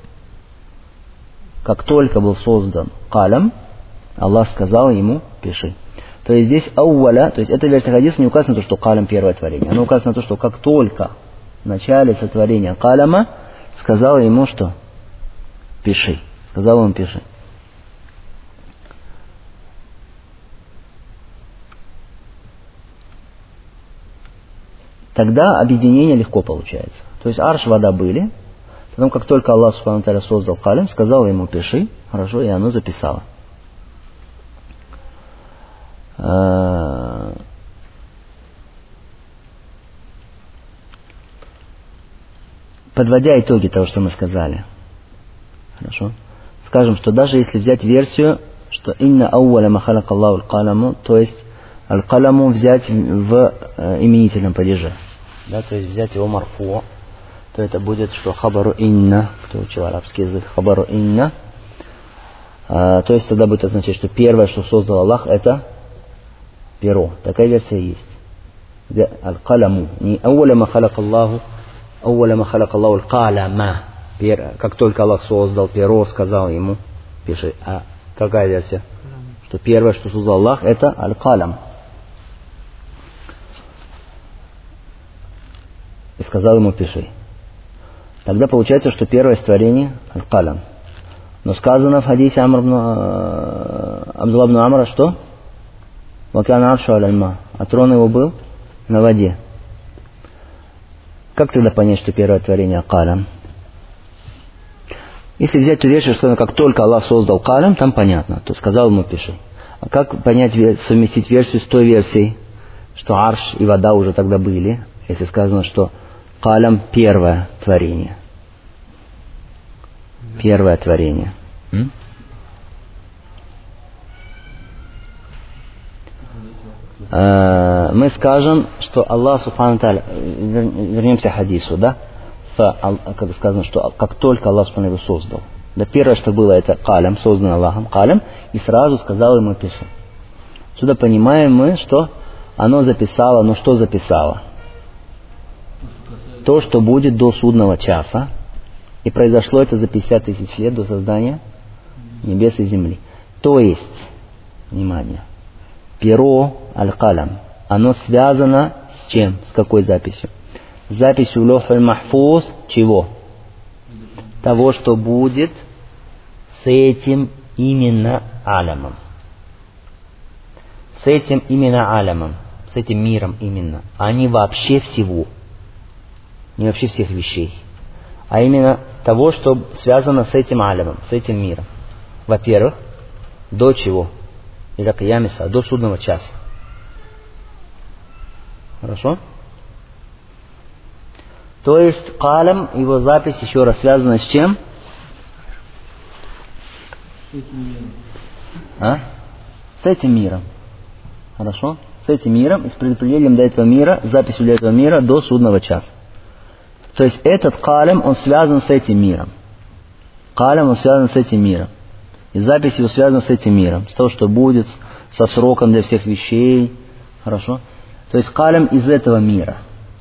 как только был создан калам, Аллах сказал ему: пиши. То есть здесь ауаля, то есть эта версия хадиса не указана на то, что калам первое творение. Она указана на то, что как только в начале сотворения калама сказал ему, что пиши. Сказал ему: пиши. Тогда объединение легко получается. То есть арш, вода были. Потом, как только Аллах субхану ва тааля создал калам, сказал ему: пиши. Хорошо, и оно записало. Подводя итоги того, что мы сказали. Хорошо. Скажем, что даже если взять версию, что инна ауаля ма халак Аллаху аль-каламу, то есть аль-каламу взять в э, именительном падеже, да, то есть взять его марфу, то это будет, что хабару инна, кто учил арабский язык, хабару инна, э, то есть тогда будет означать, что первое, что создал Аллах, это перо. Такая версия есть. Где аль-каламу, не ауаля ма халак Аллаху, ауаля ма халак Аллаху аль-калама. Как только Аллах создал перо, сказал ему: пиши. А какая версия? Что первое, что создал Аллах, это аль-калам. И сказал ему: пиши. Тогда получается, что первое творение аль-калам. Но сказано в хадисе Амр ибн Абдулла ибн Амра, что? Вакана аршу аль-ма. А трон его был на воде. Как тогда понять, что первое творение калам? Если взять ту версию, что как только Аллах создал калам, там понятно, то сказал ему: пиши. А как понять, совместить версию с той версией, что арш и вода уже тогда были, если сказано, что калам первое творение? Первое творение. М? Мы скажем, что Аллах субхану тааля, вернемся к хадису, да? Когда сказано, что как только Аллах субхану его создал, да, первое, что было, это калям, создан Аллахом калям, и сразу сказал ему: пиши. Сюда понимаем мы, что оно записало, но что записало? то, что будет до судного часа. И произошло это за пятьдесят тысяч лет до создания небес и земли. То есть, внимание, перо аль-калам, оно связано с чем? С какой записью? Записью лох аль-махфуз чего? Того, что будет с этим именно алямом. С этим именно алямом, с этим миром именно. А не вообще всего. Не вообще всех вещей. А именно того, что связано с этим алямом, с этим миром. Во-первых, до чего? Или киямиса, до судного часа. Хорошо? То есть калам, его запись еще раз связана с чем? С этим миром. А? С этим миром. Хорошо? С этим миром и с предопределением для этого мира, записью для этого мира до судного часа. То есть этот калам, он связан с этим миром. Калам, он связан с этим миром. И запись его связана с этим миром. С того, что будет, со сроком для всех вещей. Хорошо? То есть калам из этого мира.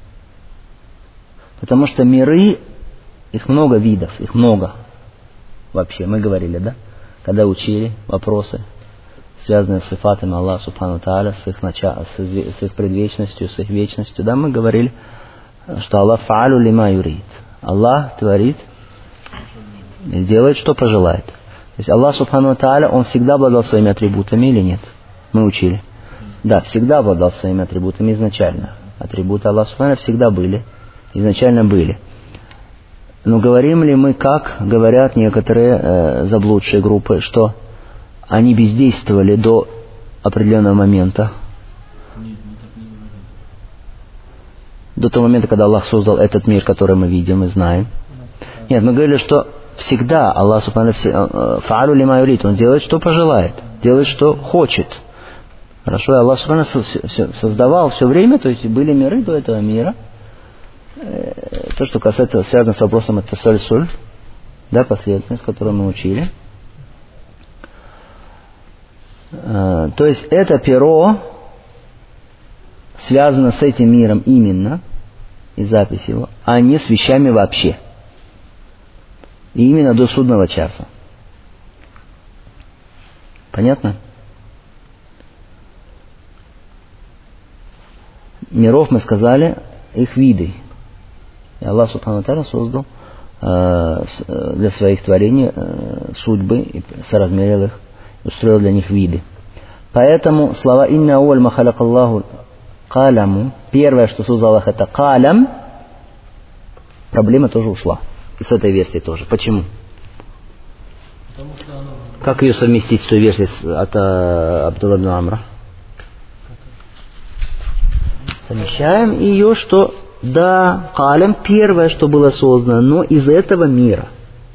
Потому что миры, их много видов, их много. Вообще, мы говорили, да? Когда учили вопросы, связанные с сифатами Аллаха Субхану Тааля, с их, нача... с их предвечностью, с их вечностью, да, мы говорили, что Аллах фаалю лима юрид. Аллах творит и делает, что пожелает. То есть Аллах Субхану Тааля, Он всегда обладал своими атрибутами или нет? Мы учили. Да, всегда обладал своими атрибутами изначально. Атрибуты Аллаха Субхану всегда были. Изначально были. Но говорим ли мы, как говорят некоторые э, заблудшие группы, что они бездействовали до определенного момента? Нет, мы так не говорим. До того момента, когда Аллах создал этот мир, который мы видим и знаем. Нет, мы говорили, что всегда Аллах Субхану фаалю лима юрид, Он делает, что пожелает, делает, что хочет. Хорошо, и Аллах Субхану создавал все время, то есть были миры до этого мира. То, что касается, связано с вопросом ат-тасальсуль, да, последовательность, которую мы учили. То есть это перо связано с этим миром именно, и запись его, а не с вещами вообще. И именно до судного часа. Понятно? Миров, мы сказали, их виды. И Аллах Субхану ва Тааля создал э, для своих творений э, судьбы и соразмерил их, устроил для них виды. Поэтому слова «Инна ауаль ма халакаллаху каляму», первое, что создал Аллах, это калям, проблема тоже ушла. И с этой версии тоже. Почему? Потому что оно... Как ее совместить с той версией от Абдулла ибн Амра? Совмещаем ее, что да, калям первое, что было создано, но из этого мира.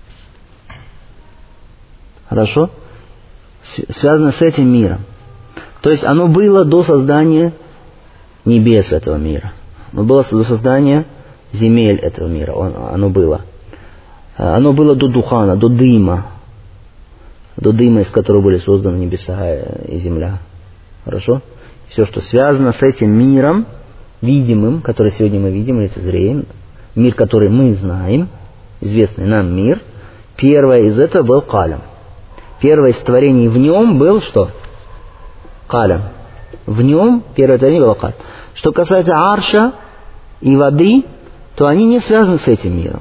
Хорошо? Связано с этим миром. То есть оно было до создания небес этого мира. Оно было до создания земель этого мира. Оно было. Оно было до духана, до дыма. До дыма, из которого были созданы небеса и земля. Хорошо? Все, что связано с этим миром, видимым, который сегодня мы видим, лицезреем, мир, который мы знаем, известный нам мир, первое из этого был калям. Первое из творений в нем был что? Калям. В нем первое творение было калям. Что касается арша и воды, то они не связаны с этим миром.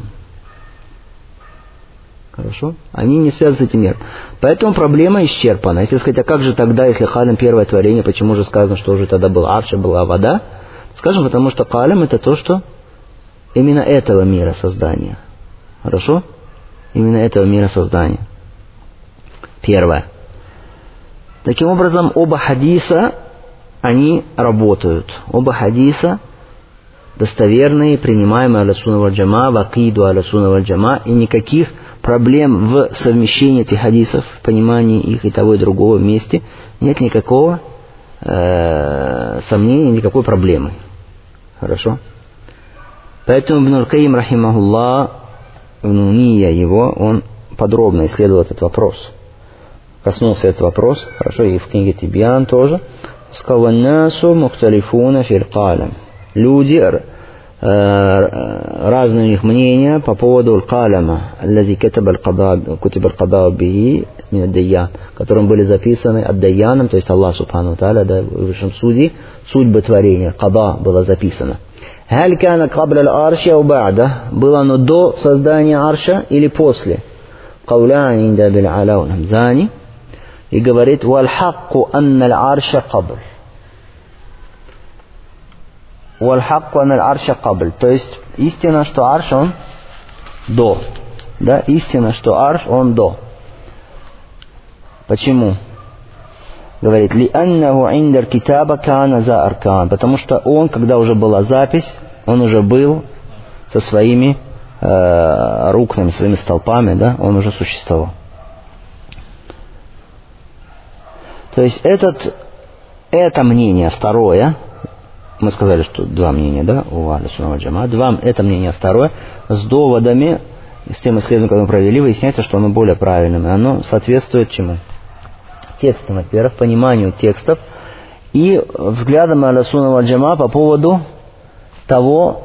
Хорошо? Они не связаны с этим миром. Поэтому проблема исчерпана. Если сказать, а как же тогда, если калям первое творение, почему же сказано, что уже тогда был арша, была вода? Скажем, потому что калям это то, что именно этого мира создания. Хорошо? Именно этого мира создания. Первое. Таким образом, оба хадиса, они работают. Оба хадиса достоверные, принимаемые аля-сунна валь-джама, в акиду аля-сунна валь-джама, и никаких проблем в совмещении этих хадисов, в понимании их и того и другого вместе, нет никакого э, сомнения, никакой проблемы. Хорошо? Поэтому Ибн аль-Кайим, рахимахуллах, в Нуния его, он подробно исследовал этот вопрос. Коснулся этот вопрос, хорошо, и в книге Тибьян тоже. Сказал: «Ваннасу мухталифуна фил калям». Люди разные у них мнения по поводу аль-каляма, аллази кутиба аль-када бихи мин ад-даян, которым были записаны ад-даяном, то есть Аллах субхану ва тааля, да, в высшем суде, судьбы творения, када было записано. Халь кана кабля аль-арши ау ба'да, было оно до создания арша или после? Кауляни инда биль-аля валь-хамзани, и говорит: валь-хакку анна аль-арша кабл. Валь-хакку анна аль-арша кабл. То есть истина, что арш он до. Да, истина, что арш он до. Почему? Говорит: ли аннаху инда аль-китаба кана за аркан. Потому что он, когда уже была запись, он уже был со своими э, рукнами, своими столпами, да, он уже существовал. То есть этот, это мнение второе, мы сказали, что два мнения, да, у Ахлю сунна валь джамаа, два, это мнение второе, с доводами, с тем исследованием, которое мы провели, выясняется, что оно более правильным, и оно соответствует чему? Текстам, во-первых, пониманию текстов, и взглядом Ахлю сунна валь джамаа по поводу того,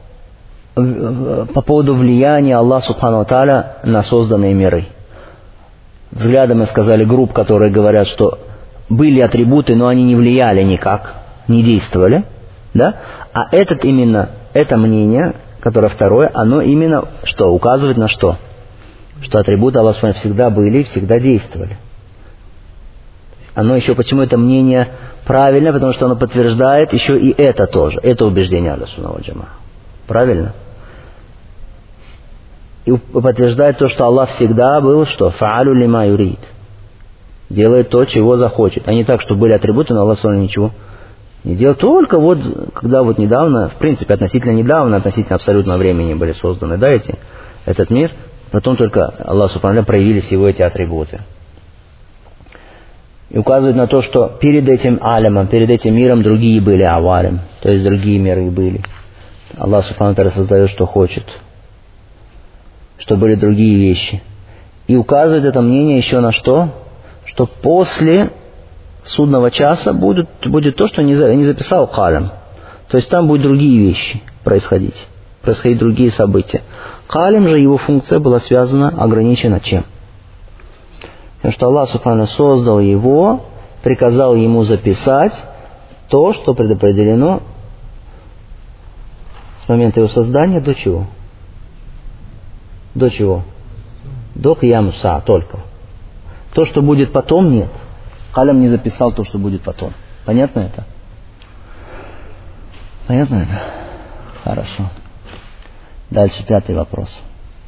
по поводу влияния Аллаха субхану ва тааля на созданные миры. Взглядом мы сказали групп, которые говорят, что были атрибуты, но они не влияли никак, не действовали, да? А этот именно, это мнение, которое второе, оно именно что? Указывает на что? Что атрибуты Аллаха всегда были и всегда действовали. Оно еще, почему это мнение правильно? Потому что оно подтверждает еще и это тоже, это убеждение Ахлю сунна валь джамаа. Правильно? И подтверждает то, что Аллах всегда был, что фаалю лима юрид, делает то, чего захочет. А не так, что были атрибуты, но Аллах ничего не делал. Только вот, когда вот недавно, в принципе, относительно недавно, относительно абсолютного времени были созданы, да, эти, этот мир, потом только Аллах субхану проявились его эти атрибуты. И указывает на то, что перед этим алямом, перед этим миром другие были авалим, то есть другие миры были. Аллах субхану создает, что хочет, что были другие вещи. И указывает это мнение еще на что? Что после судного часа будет, будет то, что не, за, не записал калям. То есть там будут другие вещи происходить, происходить другие события. Калям же, его функция была связана, ограничена чем? Потому что Аллах субхану создал его, приказал ему записать то, что предопределено с момента его создания до чего? До чего? До киямуса только. То, что будет потом, нет. Калям не записал то, что будет потом. Понятно это? Понятно это? Хорошо. Дальше пятый вопрос.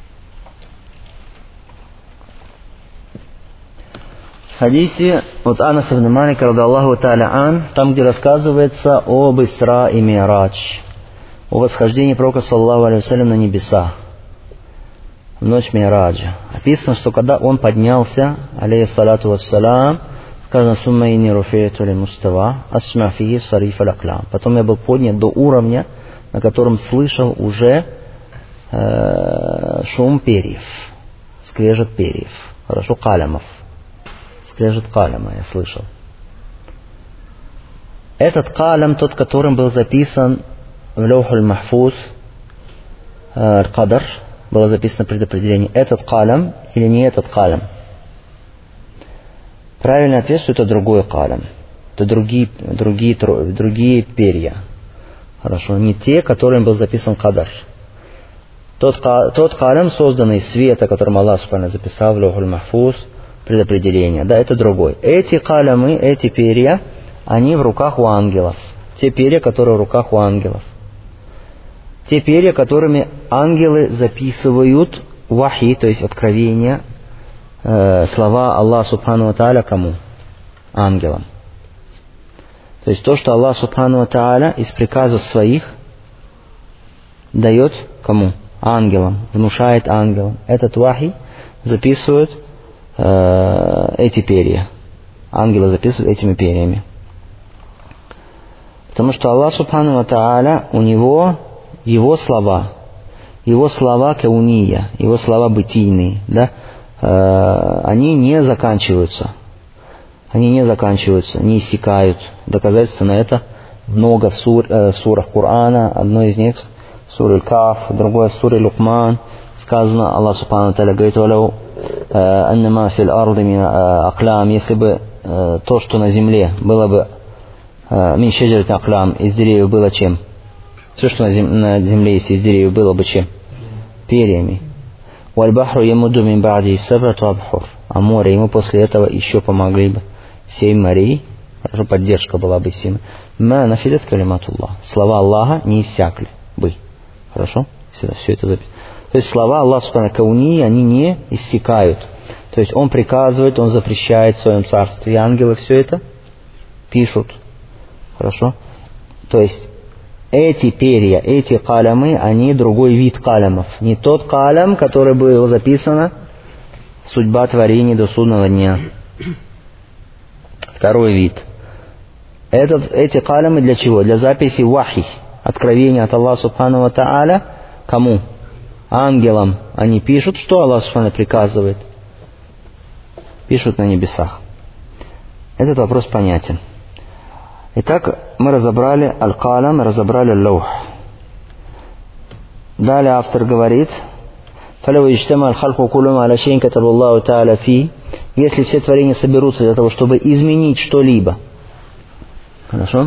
В хадисе от Анаса ибн Малика радиаллаху тааля ан, там, где рассказывается об Исра и Ми'радж, о восхождении пророка саллаллаху алейхи ва саллям на небеса в ночь Ми'раджа. Описано, что когда он поднялся, алейхиссалату вассалям, сказано: «Сумма инни руфи'ту ли мустава, асма фиги сариф аль-аклам». Потом я был поднят до уровня, на котором слышал уже э, шум перьев, скрежет перьев, хорошо, калямов, скрежет каляма я слышал. Этот калям, тот, которым был записан в лаухуль махфуз, э, аль-кадар, было записано предопределение, этот калям или не этот калям? Правильный ответ, что это другой калям. Это другие, другие, другие перья. Хорошо, не те, которым был записан кадар. Тот, тот калям, созданный из света, которым Аллах субхану записал в лаухуль махфуз, предопределение, да, это другой. Эти калямы, эти перья, они в руках у ангелов. Те перья, которые в руках у ангелов. Те перья, которыми ангелы записывают вахи, то есть откровения, э, слова Аллаха субхану ва тааля кому? Ангелам. То есть то, что Аллах субхану ва тааля из приказов своих дает кому? Ангелам, внушает ангелам. Этот вахи записывают э, эти перья. Ангелы записывают этими перьями. Потому что Аллах субхану ва тааля, у него его слова, его слова кауния, его слова бытийные, да, э, они не заканчиваются. Они не заканчиваются, не иссякают. Доказательства на это много в, сур, э, в сурах Корана. Одно из них суре Аль-Каф, другое в суре Лукман. Сказано, Аллах Субхану ва Тааля говорит: «Валяу аннама фил арды мин аклам», если бы э, то, что на земле было бы мин шаджарати аклам, из деревьев было чем? Все, что на, зем, на земле есть из деревьев, было бы чем? Перьями. Валь бахру ямудду мин ба'ди саб'ату абхур, а море ему после этого еще помогли бы семь морей. Хорошо, поддержка была бы семь. Ма нафидат калиматуллах, слова Аллаха не иссякли бы. Хорошо? Сюда все это записано. То есть слова Аллаха Субхану Кауни, они не иссякают. То есть Он приказывает, Он запрещает в Своем Царстве. И ангелы все это пишут. Хорошо? То есть эти перья, эти калямы, они другой вид калямов. Не тот калям, который был записано судьба творений до судного дня. Второй вид. Этот, эти калямы для чего? Для записи вахи, откровения от Аллаха Субхану ва Тааля. Кому? Ангелам. Они пишут, что Аллах Субхану приказывает. Пишут на небесах. Этот вопрос понятен. Итак, мы разобрали аль-калам, разобрали лаух. Далее автор говорит: если все творения соберутся для того, чтобы изменить что-либо. Хорошо?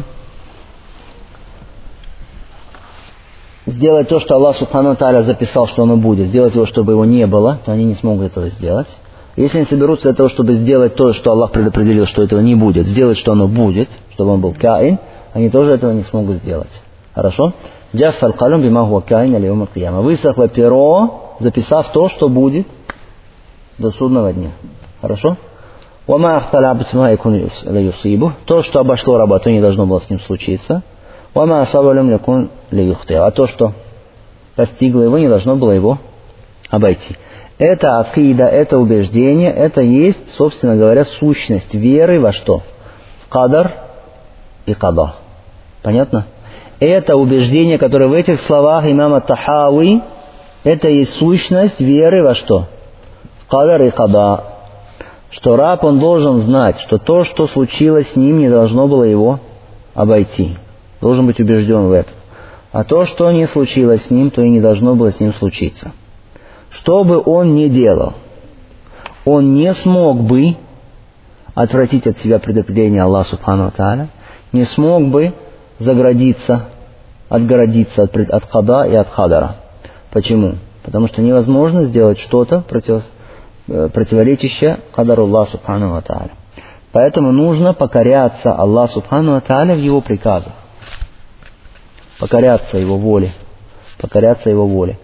Сделать то, что Аллах Субхану ва Тааля записал, что оно будет, сделать его, чтобы его не было, то они не смогут этого сделать. Если они соберутся для того, чтобы сделать то, что Аллах предопределил, что этого не будет, сделать, что оно будет, чтобы он был каин, они тоже этого не смогут сделать. Хорошо? Джаффа аль-калам бима хуа каин аля йоум аль-кияма. Высохло перо, записав то, что будет до судного дня. Хорошо? Вама ахталабт ма якун ла юсибу. То, что обошло раба, то не должно было с ним случиться. Вама асаба лам якун ла юхти. А то, что постигло его, не должно было его обойти. Это акида, это убеждение, это есть, собственно говоря, сущность веры во что? В кадар и када. Понятно? Это убеждение, которое в этих словах имама Тахауи, это есть сущность веры во что? В кадар и када. Что раб, он должен знать, что то, что случилось с ним, не должно было его обойти. Должен быть убежден в этом. А то, что не случилось с ним, то и не должно было с ним случиться. Что бы он ни делал, он не смог бы отвратить от себя предопределение Аллаха Субхану ва Тааля, не смог бы заградиться, отгородиться от, от када и от хадара. Почему? Потому что невозможно сделать что-то против, противоречащее кадару Аллаха Субхану ва Тааля. Поэтому нужно покоряться Аллаху Субхану ва Тааля в Его приказах. Покоряться Его воле. Покоряться Его воле.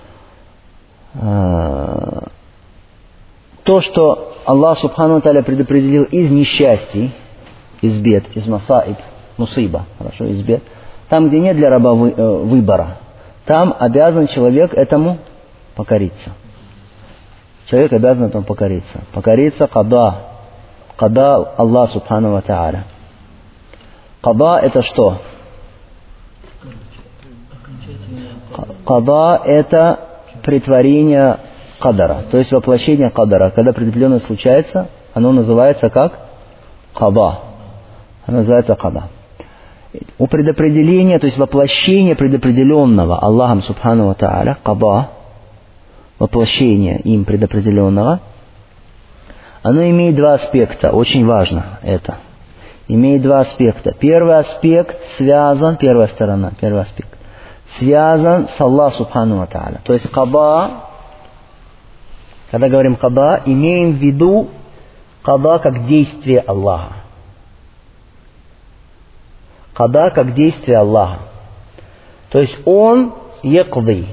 То, что Аллах Субхану ва Тааля предопределил из несчастий, из бед, из масаиб, мусиба, хорошо, из бед, там, где нет для раба выбора, там обязан человек этому покориться. Человек обязан этому покориться. Покориться када. Када Аллах Субхану ва Тааля. Када это что? Када это претворение кадара, то есть воплощение кадара. Когда предопределенное случается, оно называется как? Када. Оно называется када. У предопределения, то есть воплощение предопределенного Аллахом Субхану ва Тааля, када, воплощение им предопределенного, оно имеет два аспекта, очень важно это. Имеет два аспекта. Первый аспект связан, первая сторона, первый аспект, связан с Аллахом Субхану ва Тааля. То есть када, когда говорим када, имеем в виду када как действие Аллаха. Када как действие Аллаха. То есть Он якды,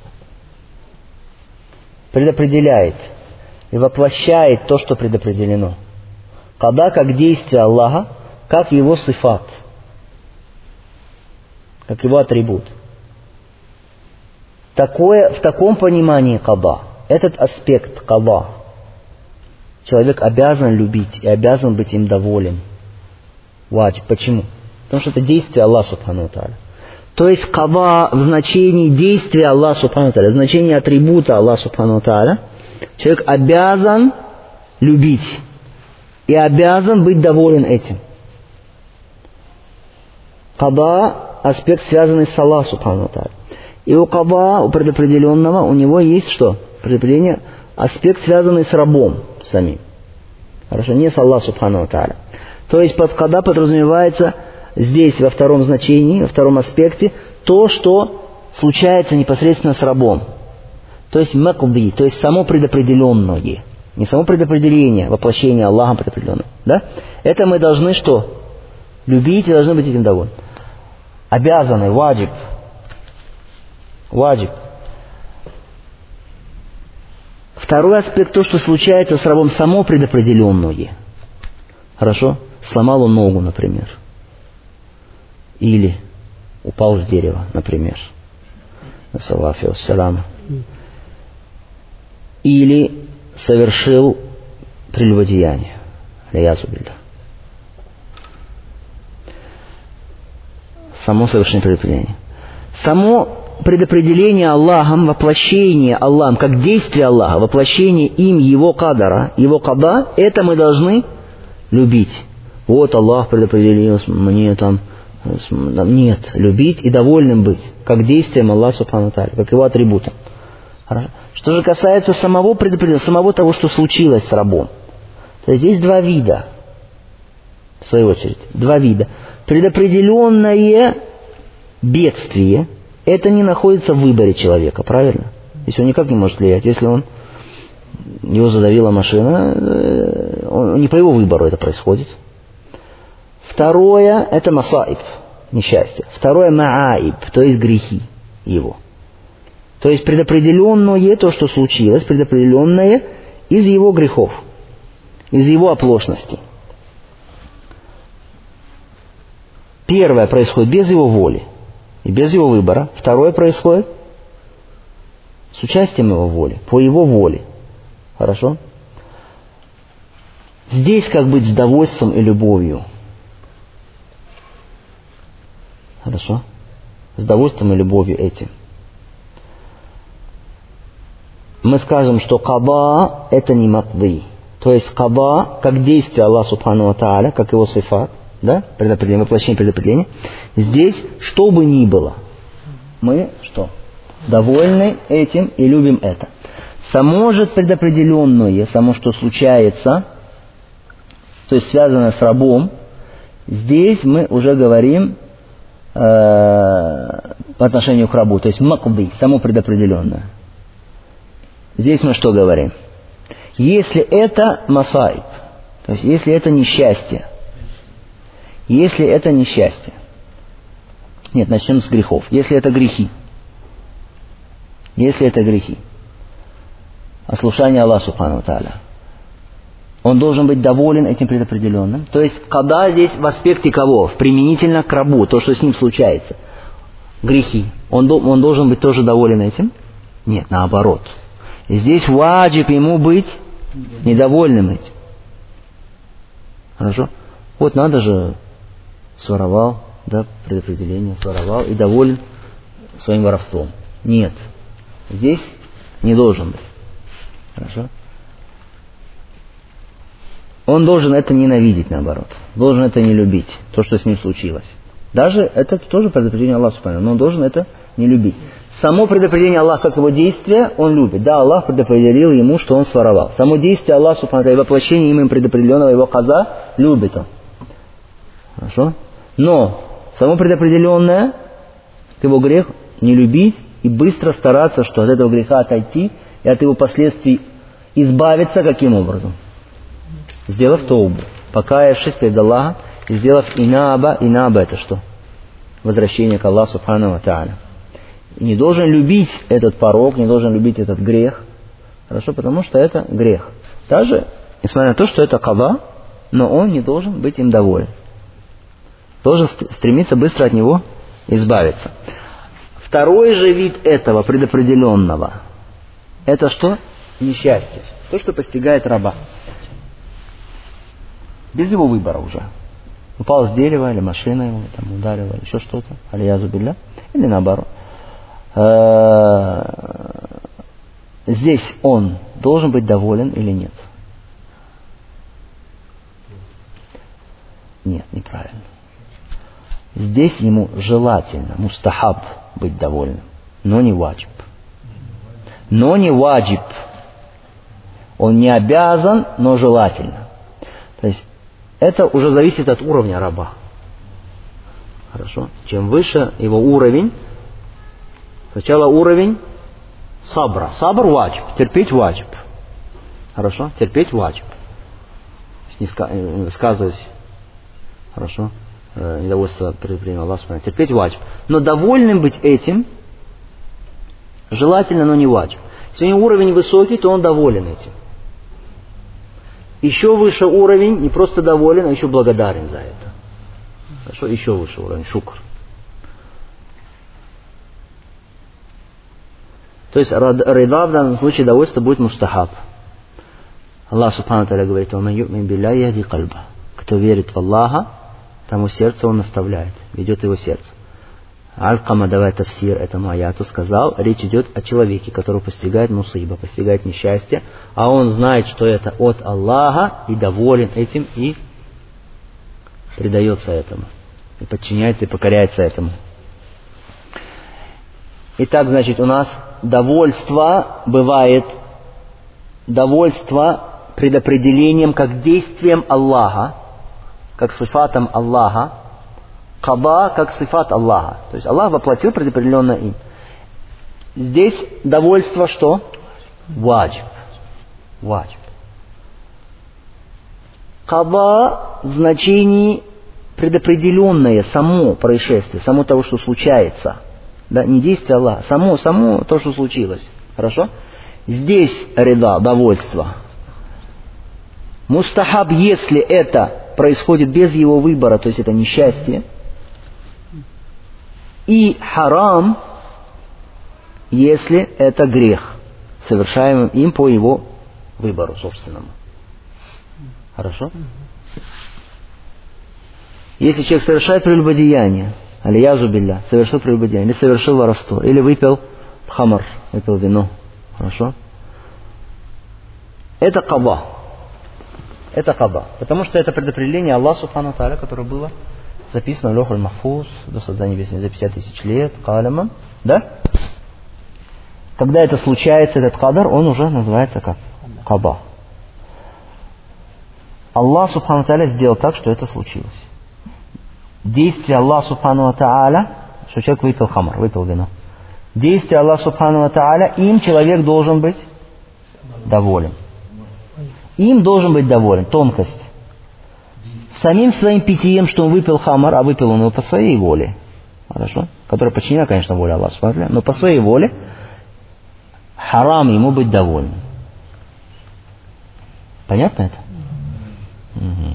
предопределяет и воплощает то, что предопределено. Када как действие Аллаха, как Его сифат, как Его атрибут. Такое, в таком понимании када, этот аспект када, человек обязан любить и обязан быть им доволен. Ваджиб. Почему? Потому что это действие Аллаха Субхану ва Тааля. То есть када в значении действия Аллаха Субхану ва Тааля, в значении атрибута Аллаха Субхану ва Тааля, человек обязан любить и обязан быть доволен этим. Када – аспект, связанный с Аллахом Субхану ва Тааля. И у када, у предопределенного, у него есть что? Предопределение, аспект, связанный с рабом самим. Хорошо, не с Аллахом субхану ва тааля. То есть под када подразумевается здесь, во втором значении, во втором аспекте, то, что случается непосредственно с рабом. То есть макди, то есть само предопределенное. Не само предопределение, воплощение Аллахом предопределенного. Да? Это мы должны что? Любить и должны быть этим довольны. Обязаны, ваджиб. Ваджиб. Второй аспект, то, что случается с рабом, само предопределенное. Хорошо? Сломал он ногу, например. Или упал с дерева, например. Ассалафи вассалам. Или совершил прелюбодеяние. Алиязу билля. Само совершение прелюбодеяния. Само предопределение Аллахом, воплощение Аллахом, как действие Аллаха, воплощение им Его кадара, Его када, это мы должны любить. Вот Аллах предопределил мне там. Нет, любить и довольным быть, как действием Аллаха субхану ва тааля, как Его атрибутом. Что же касается самого предопределения, самого того, что случилось с рабом, то здесь два вида, в свою очередь, два вида. Предопределенное бедствие, это не находится в выборе человека, правильно? Если он никак не может влиять, если он, его задавила машина, он, не по его выбору это происходит. Второе, это масаиб, несчастье. Второе, мааиб, то есть грехи его. То есть предопределенное, то, что случилось, предопределенное из его грехов, из его оплошности. Первое происходит без его воли и без его выбора. Второе происходит с участием его воли, по его воле. Хорошо? Здесь как быть с довольством и любовью? Хорошо? С довольством и любовью этим. Мы скажем, что када это не макди. То есть када, как действие Аллаха субхану ва тааля, как его сифат, да, предопределение, воплощение предопределения, здесь, что бы ни было, мы что? Довольны этим и любим это. Само же предопределенное, само, что случается, то есть связано с рабом, здесь мы уже говорим э, по отношению к рабу, то есть макди, само предопределенное. Здесь мы что говорим? Если это масаиб, то есть если это несчастье, если это несчастье, нет, начнем с грехов, если это грехи, если это грехи, ослушание Аллаха субхану ва тааля, он должен быть доволен этим предопределенным. То есть, когда здесь в аспекте кого? Применительно к рабу, то, что с ним случается. Грехи. Он, он должен быть тоже доволен этим? Нет, наоборот. Здесь ваджиб ему быть недовольным этим. Хорошо? Вот надо же, своровал, да, предопределение, своровал и доволен своим воровством. Нет. Здесь не должен быть. Хорошо? Он должен это ненавидеть, наоборот. Должен это не любить, то, что с ним случилось. Даже это тоже предопределение Аллаха субхану, но он должен это не любить. Само предопределение Аллаха, как его действие, он любит. Да, Аллах предопределил ему, что он своровал. Само действие Аллаха субхану, воплощение им предопределенного его каза, любит он. Хорошо? Но само предопределенное, его грех, не любить и быстро стараться, что от этого греха отойти и от его последствий избавиться каким образом? Сделав тоубу, покаявшись перед Аллахом и сделав инаба. Инаба это что? Возвращение к Аллаху субхану ва тааля. И не должен любить этот порок, не должен любить этот грех. Хорошо, потому что это грех. Даже, несмотря на то, что это када, но он не должен быть им доволен. Должен стремиться быстро от него избавиться. Второй же вид этого предопределенного, это что? Несчастье. То, что постигает раба. Без его выбора уже. Упал с дерева, или машина его там ударила, или еще что-то. Алиязу билля. Или наоборот. Здесь он должен быть доволен или нет? Нет, неправильно. Здесь ему желательно, мустахаб, быть довольным. но не ваджиб. Но не ваджиб. Он не обязан, но желательно. То есть это уже зависит от уровня раба. Хорошо? Чем выше его уровень, сначала уровень сабра. Сабр ваджиб. Терпеть ваджиб. Хорошо? Терпеть ваджиб. Не высказывать, хорошо, недовольство предпринял Аллах Субхану. Терпеть ваджиб. Но довольным быть этим желательно, но не ваджиб. Если у него уровень высокий, то он доволен этим. Еще выше уровень, не просто доволен, а еще благодарен за это. Хорошо? Еще выше уровень, шукр. То есть рида в данном случае довольство будет мустахаб. Аллах Субхану Тааля говорит: «Ва ман ю'мин билляхи яхди кальба». Кто верит в Аллаха, тому сердце он наставляет, ведет его сердце. Аль-Кама, давая тафсир этому аяту, сказал, речь идет о человеке, который постигает мусиба, постигает несчастье, а он знает, что это от Аллаха, и доволен этим, и предается этому, и подчиняется, и покоряется этому. Итак, значит, у нас довольство бывает довольство предопределением как действием Аллаха, как сифатом Аллаха, када как сифат Аллаха. То есть Аллах воплотил предопределенно им. Здесь довольство что? Ваджиб. Ваджиб. Када в значении предопределенное само происшествие, само того, что случается. Да, не действие Аллаха, само, само то, что случилось. Хорошо? Здесь рида, довольство. Мустахаб, если это происходит без его выбора, то есть это несчастье. И харам, если это грех, совершаемый им по его выбору собственному. Хорошо? Если человек совершает прелюбодеяние, алиязу билля, совершил прелюбодеяние, или совершил воровство, или выпил хамар, выпил вино. Хорошо? Это каба. Это каба. Потому что это предопределение Аллаха Субхану Тааля, которое было записано в Лохуль Махфуз до создания небесной за пятьдесят тысяч лет, калямом. Да? Когда это случается, этот кадар, он уже называется как каба. Аллах Субхану Тааля сделал так, что это случилось. Действие Аллаха Субхану Тааля, что человек выпил хамар, выпил вино. Действие Аллаха Субхану ва Тааля, им человек должен быть доволен. Им должен быть доволен. Тонкость. Самим своим питьем, что он выпил хамар, а выпил он его по своей воле. Хорошо? Которая подчинена, конечно, воле Аллаха Субхану ва Тааля, но по своей воле харам ему быть довольным. Понятно это? Угу.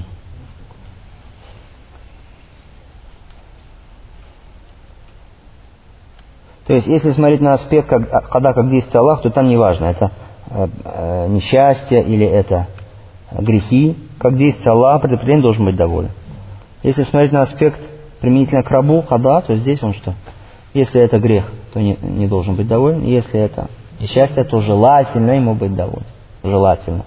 То есть, если смотреть на аспект, как, когда как действие Аллаха, то там не важно, это э, э, несчастье или это грехи. Как действие Аллаха, предопределение должен быть доволен. Если смотреть на аспект применительно к рабу, када, то здесь он что? Если это грех, то не, не должен быть доволен. Если это несчастье, то желательно ему быть доволен. Желательно.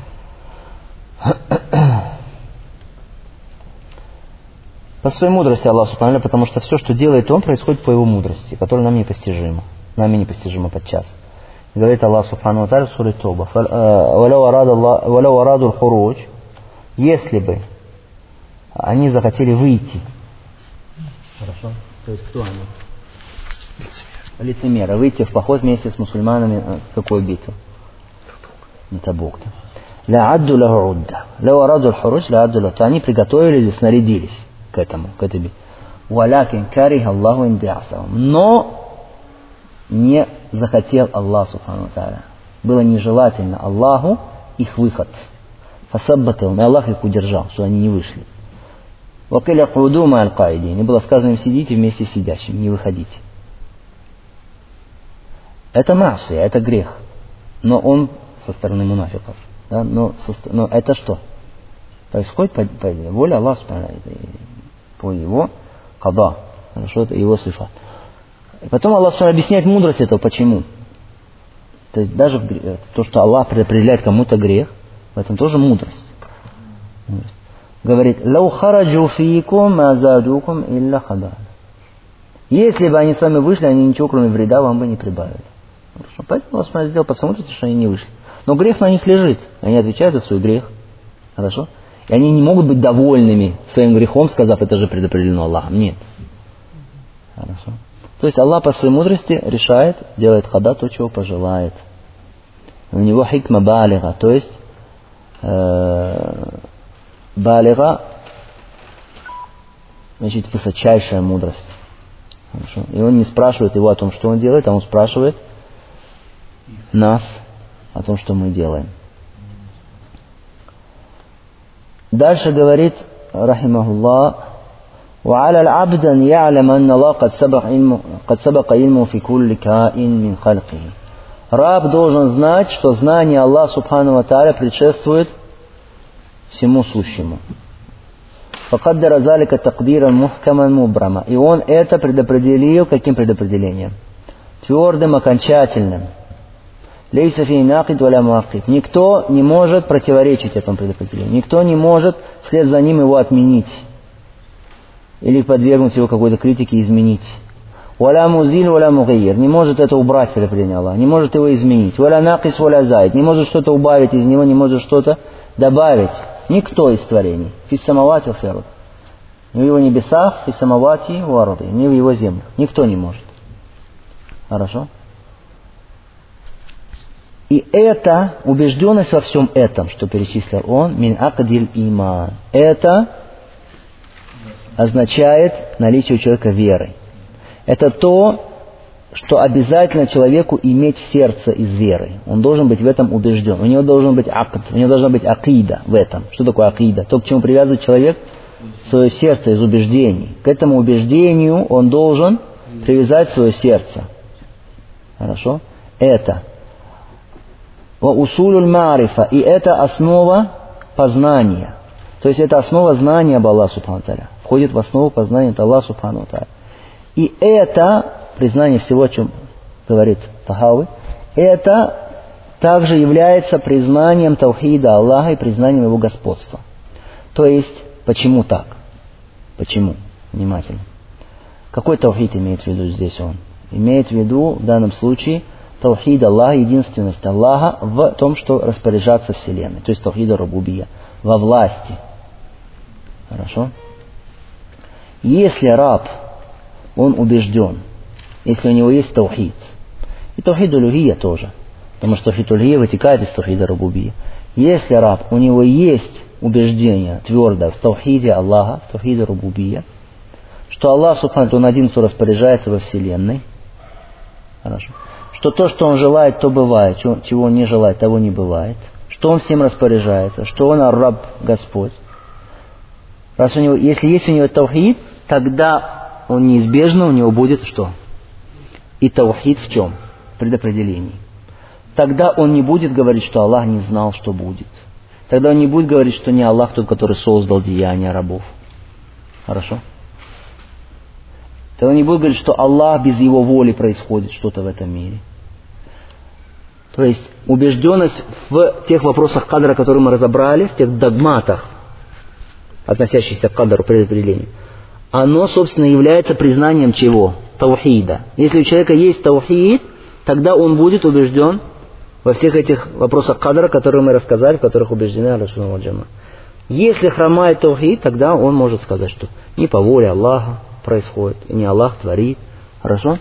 По своей мудрости Аллах Субхану, потому что все, что делает Он, происходит по Его мудрости, которая нам непостижима. Нами непостижима подчас. Говорит Аллах Субхану в суре Тоба: «Валяу араду хуруч», если бы они захотели выйти. Хорошо? То есть кто они? Лицемеры. Лицемеры. Выйти в поход вместе с мусульманами в какую битву? На Табук. Ля адду лаху удда. Ля араду хуруч, ля адду лаху. Они приготовились и снарядились к этому, к этой битве. Валякин карих Аллаху индиасавам. Но не захотел Аллах Субхану Тааля. Было нежелательно Аллаху их выход. Фасаббатахум. И Аллах их удержал, что они не вышли. Вакиля куду ма аль-каидин. И было сказано им: сидите вместе с сидящими, не выходите. Это маасия, это грех. Но он со стороны мунафиков. Да? Но, со, но это что? Происходит по, по воле Аллаха, по его када. Хорошо, это его сифат. И потом Аллах объясняет мудрость этого, почему. То есть даже то, что Аллах предопределяет кому-то грех, в этом тоже мудрость. Говорит: «Лау хараджу фикум азадукум илля хадана». Если бы они с вами вышли, они ничего кроме вреда вам бы не прибавили. Хорошо. Поэтому Аллах Субхану сделал, посмотрите, что они не вышли. Но грех на них лежит. Они отвечают за свой грех. Хорошо? И они не могут быть довольными своим грехом, сказав, это же предопределено Аллахом. Нет. Хорошо. То есть Аллах по своей мудрости решает, делает хада то, чего пожелает. У него хикма балига, то есть э, балига, значит, высочайшая мудрость. Хорошо. И он не спрашивает его о том, что он делает, а он спрашивает нас о том, что мы делаем. Дальше говорит, рахимахуллах, وعلى العبد أن يعلم أن الله قد سبق علمه قد سبق علمه في كل كائن من خلقه. Раб должен знать, что знание Аллаха Субхану ва Тааля предшествует всему сущему. فقدر ذلك تقديرا محكما مبرما. И он это предопределил каким предопределением? Твердым, окончательным. ليس فيه ناقض ولا معقب. Никто не может противоречить этому предопределению. Никто не может вслед за ним его отменить. Или подвергнуть его какой-то критике и изменить. ولا مزيل ولا مغير. Не может это убрать предопределение Аллаха. Не может его изменить. ولا ناقص ولا زائد. Не может что-то убавить из него, не может что-то добавить. Никто из творений. في السماوات وفي الأرض. Ни в его небесах, في السماوات والأرض. Ни в его землях. Никто не может. Хорошо? И это, убежденность во всем этом, что перечислил он, мин акдиль иман. Это означает наличие у человека веры. Это то, что обязательно человеку иметь сердце из веры. Он должен быть в этом убежден. У него должен быть акд, у него должна быть акида в этом. Что такое акида? То, к чему привязывает человек свое сердце из убеждений. К этому убеждению он должен привязать свое сердце. Хорошо? Это. Ва усулюль марифа. И это основа познания. То есть это основа знания об Аллахе Субхану ва Тааля. Входит в основу познания от Аллаха Субхану ва Тааля. И это, признание всего, о чем говорит Тахави, это также является признанием таухида Аллаха и признанием его господства. То есть, почему так? Почему? Внимательно. Какой таухид имеет в виду здесь он? Имеет в виду в данном случае таухид Аллаха, единственность Аллаха в том, что распоряжаться Вселенной. То есть таухида рубубия. Во власти. Хорошо? Если раб, он убежден, если у него есть таухид, и таухид улюхия тоже, потому что таухид улюхия вытекает из таухида рубубия. Если раб, у него есть убеждение твердое в таухиде Аллаха, в таухиде рубубия, что Аллах, субхану, он один, кто распоряжается во Вселенной, хорошо, что то, что он желает, то бывает, чего он не желает, того не бывает, что он всем распоряжается, что он Ар-Рабб, Господь. Раз у него, если есть у него таухид, тогда он неизбежно, у него будет что? И таухид в чем? В предопределении. Тогда он не будет говорить, что Аллах не знал, что будет. Тогда он не будет говорить, что не Аллах тот, который создал деяния рабов. Хорошо? Тогда он не будет говорить, что Аллах без его воли происходит что-то в этом мире. То есть убежденность в тех вопросах кадра, которые мы разобрали, в тех догматах, относящихся к кадру предопределению, оно, собственно, является признанием чего? Таухида. Если у человека есть таухид, тогда он будет убежден во всех этих вопросах кадра, которые мы рассказали, в которых убеждены Аль-Сунна валь Джамаа. Если хромает таухид, тогда он может сказать, что не по воле Аллаха происходит, и не Аллах творит. Хорошо?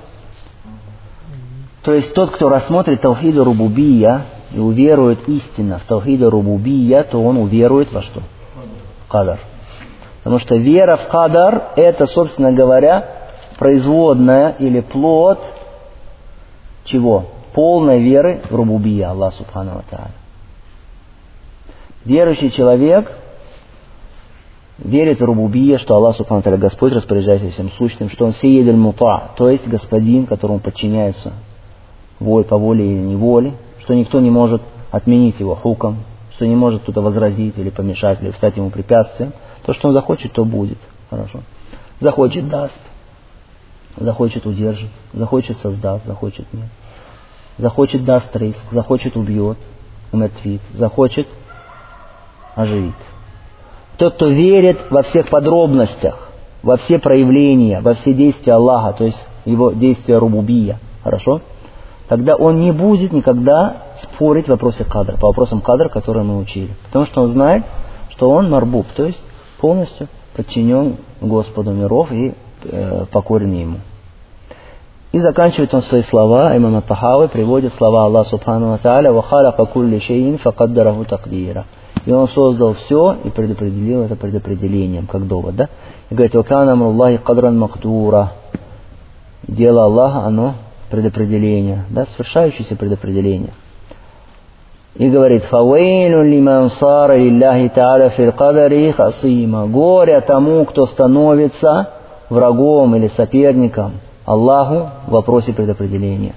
То есть тот, кто рассмотрит таухида рубубия и уверует истинно в таухида рубубия, то он уверует во что? В кадар. Потому что вера в кадар, это, собственно говоря, производная или плод чего? Полной веры в рубубия Аллаха Субхану ва Тааля. Верующий человек верит в рубубия, что Аллах Субхану ва Тааля Господь, распоряжается всем сущным, что Он сейед аль-мута, то есть господин, которому подчиняются воль, по воле или неволе, что никто не может отменить его хуком, что не может кто-то возразить или помешать, или встать ему препятствием. То, что он захочет, то будет. Хорошо. Захочет, даст. Захочет, удержит. Захочет, создаст. Захочет, нет. Захочет, даст риск. Захочет, убьет, умертвит. Захочет, оживит. Тот, кто верит во всех подробностях во все проявления, во все действия Аллаха, то есть его действия рубубия, хорошо, тогда он не будет никогда спорить в вопросе кадра, по вопросам кадра, которые мы учили. Потому что он знает, что он марбуб, то есть полностью подчинен Господу миров и э, покорен ему. И заканчивает он свои слова, имам ат-Тахави приводит слова Аллаха субхану ва тааля: «Ва халака кулли шейин факаддараху такдира». И он создал все и предопределил это предопределением, как довод, да? И говорит: «Ва кана амруллахи кадран мактура». Дело Аллаха, оно предопределение, да, свершающееся предопределение. И говорит: «Фавейлун лиман сара лилляхи тааля фил кадари хасима». Горе тому, кто становится врагом или соперником Аллаху в вопросе предопределения.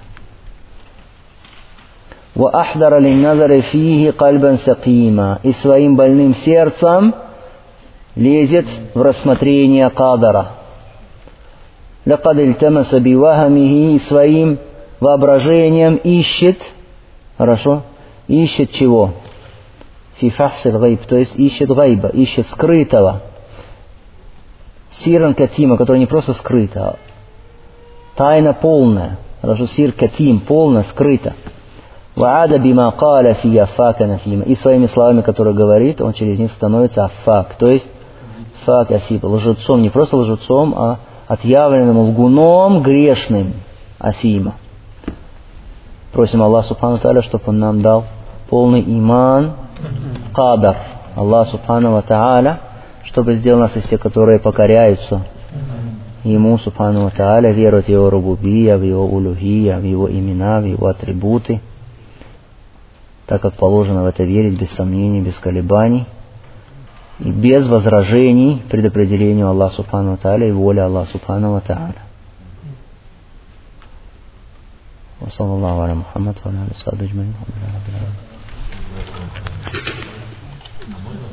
«Ва ахдара линназари фихи кальбан сакима». И своим больным сердцем лезет в рассмотрение кадара. «Лакад ильтамаса бивахамихи». И своим воображением ищет, хорошо, ищет чего? Фи фахсил гайб, то есть ищет гайба, ищет скрытого. Сиран катима, который не просто скрыто, а тайна полная. Хорошо, сир катим, полно, скрыто. Ваада бима каля фи афака нафима. И своими словами, которые говорит, он через них становится афак, то есть фак асиба, лжецом, не просто лжецом, а отъявленным лгуном грешным асима. Просим Аллаха субхану тааля, чтобы он нам дал полный иман, кадар. Аллах субхану ва тааля, чтобы сделал нас из тех, которые покоряются Ему субхану ва тааля, веруют в Его рубубия, в Его улухия, в Его имена, в Его атрибуты, так как положено в это верить без сомнений, без колебаний и без возражений предопределению Аллаха субхану ва тааля и воле Аллаха субхану ва тааля. وصلى الله على محمد وعلى آله وصحبه أجمعين.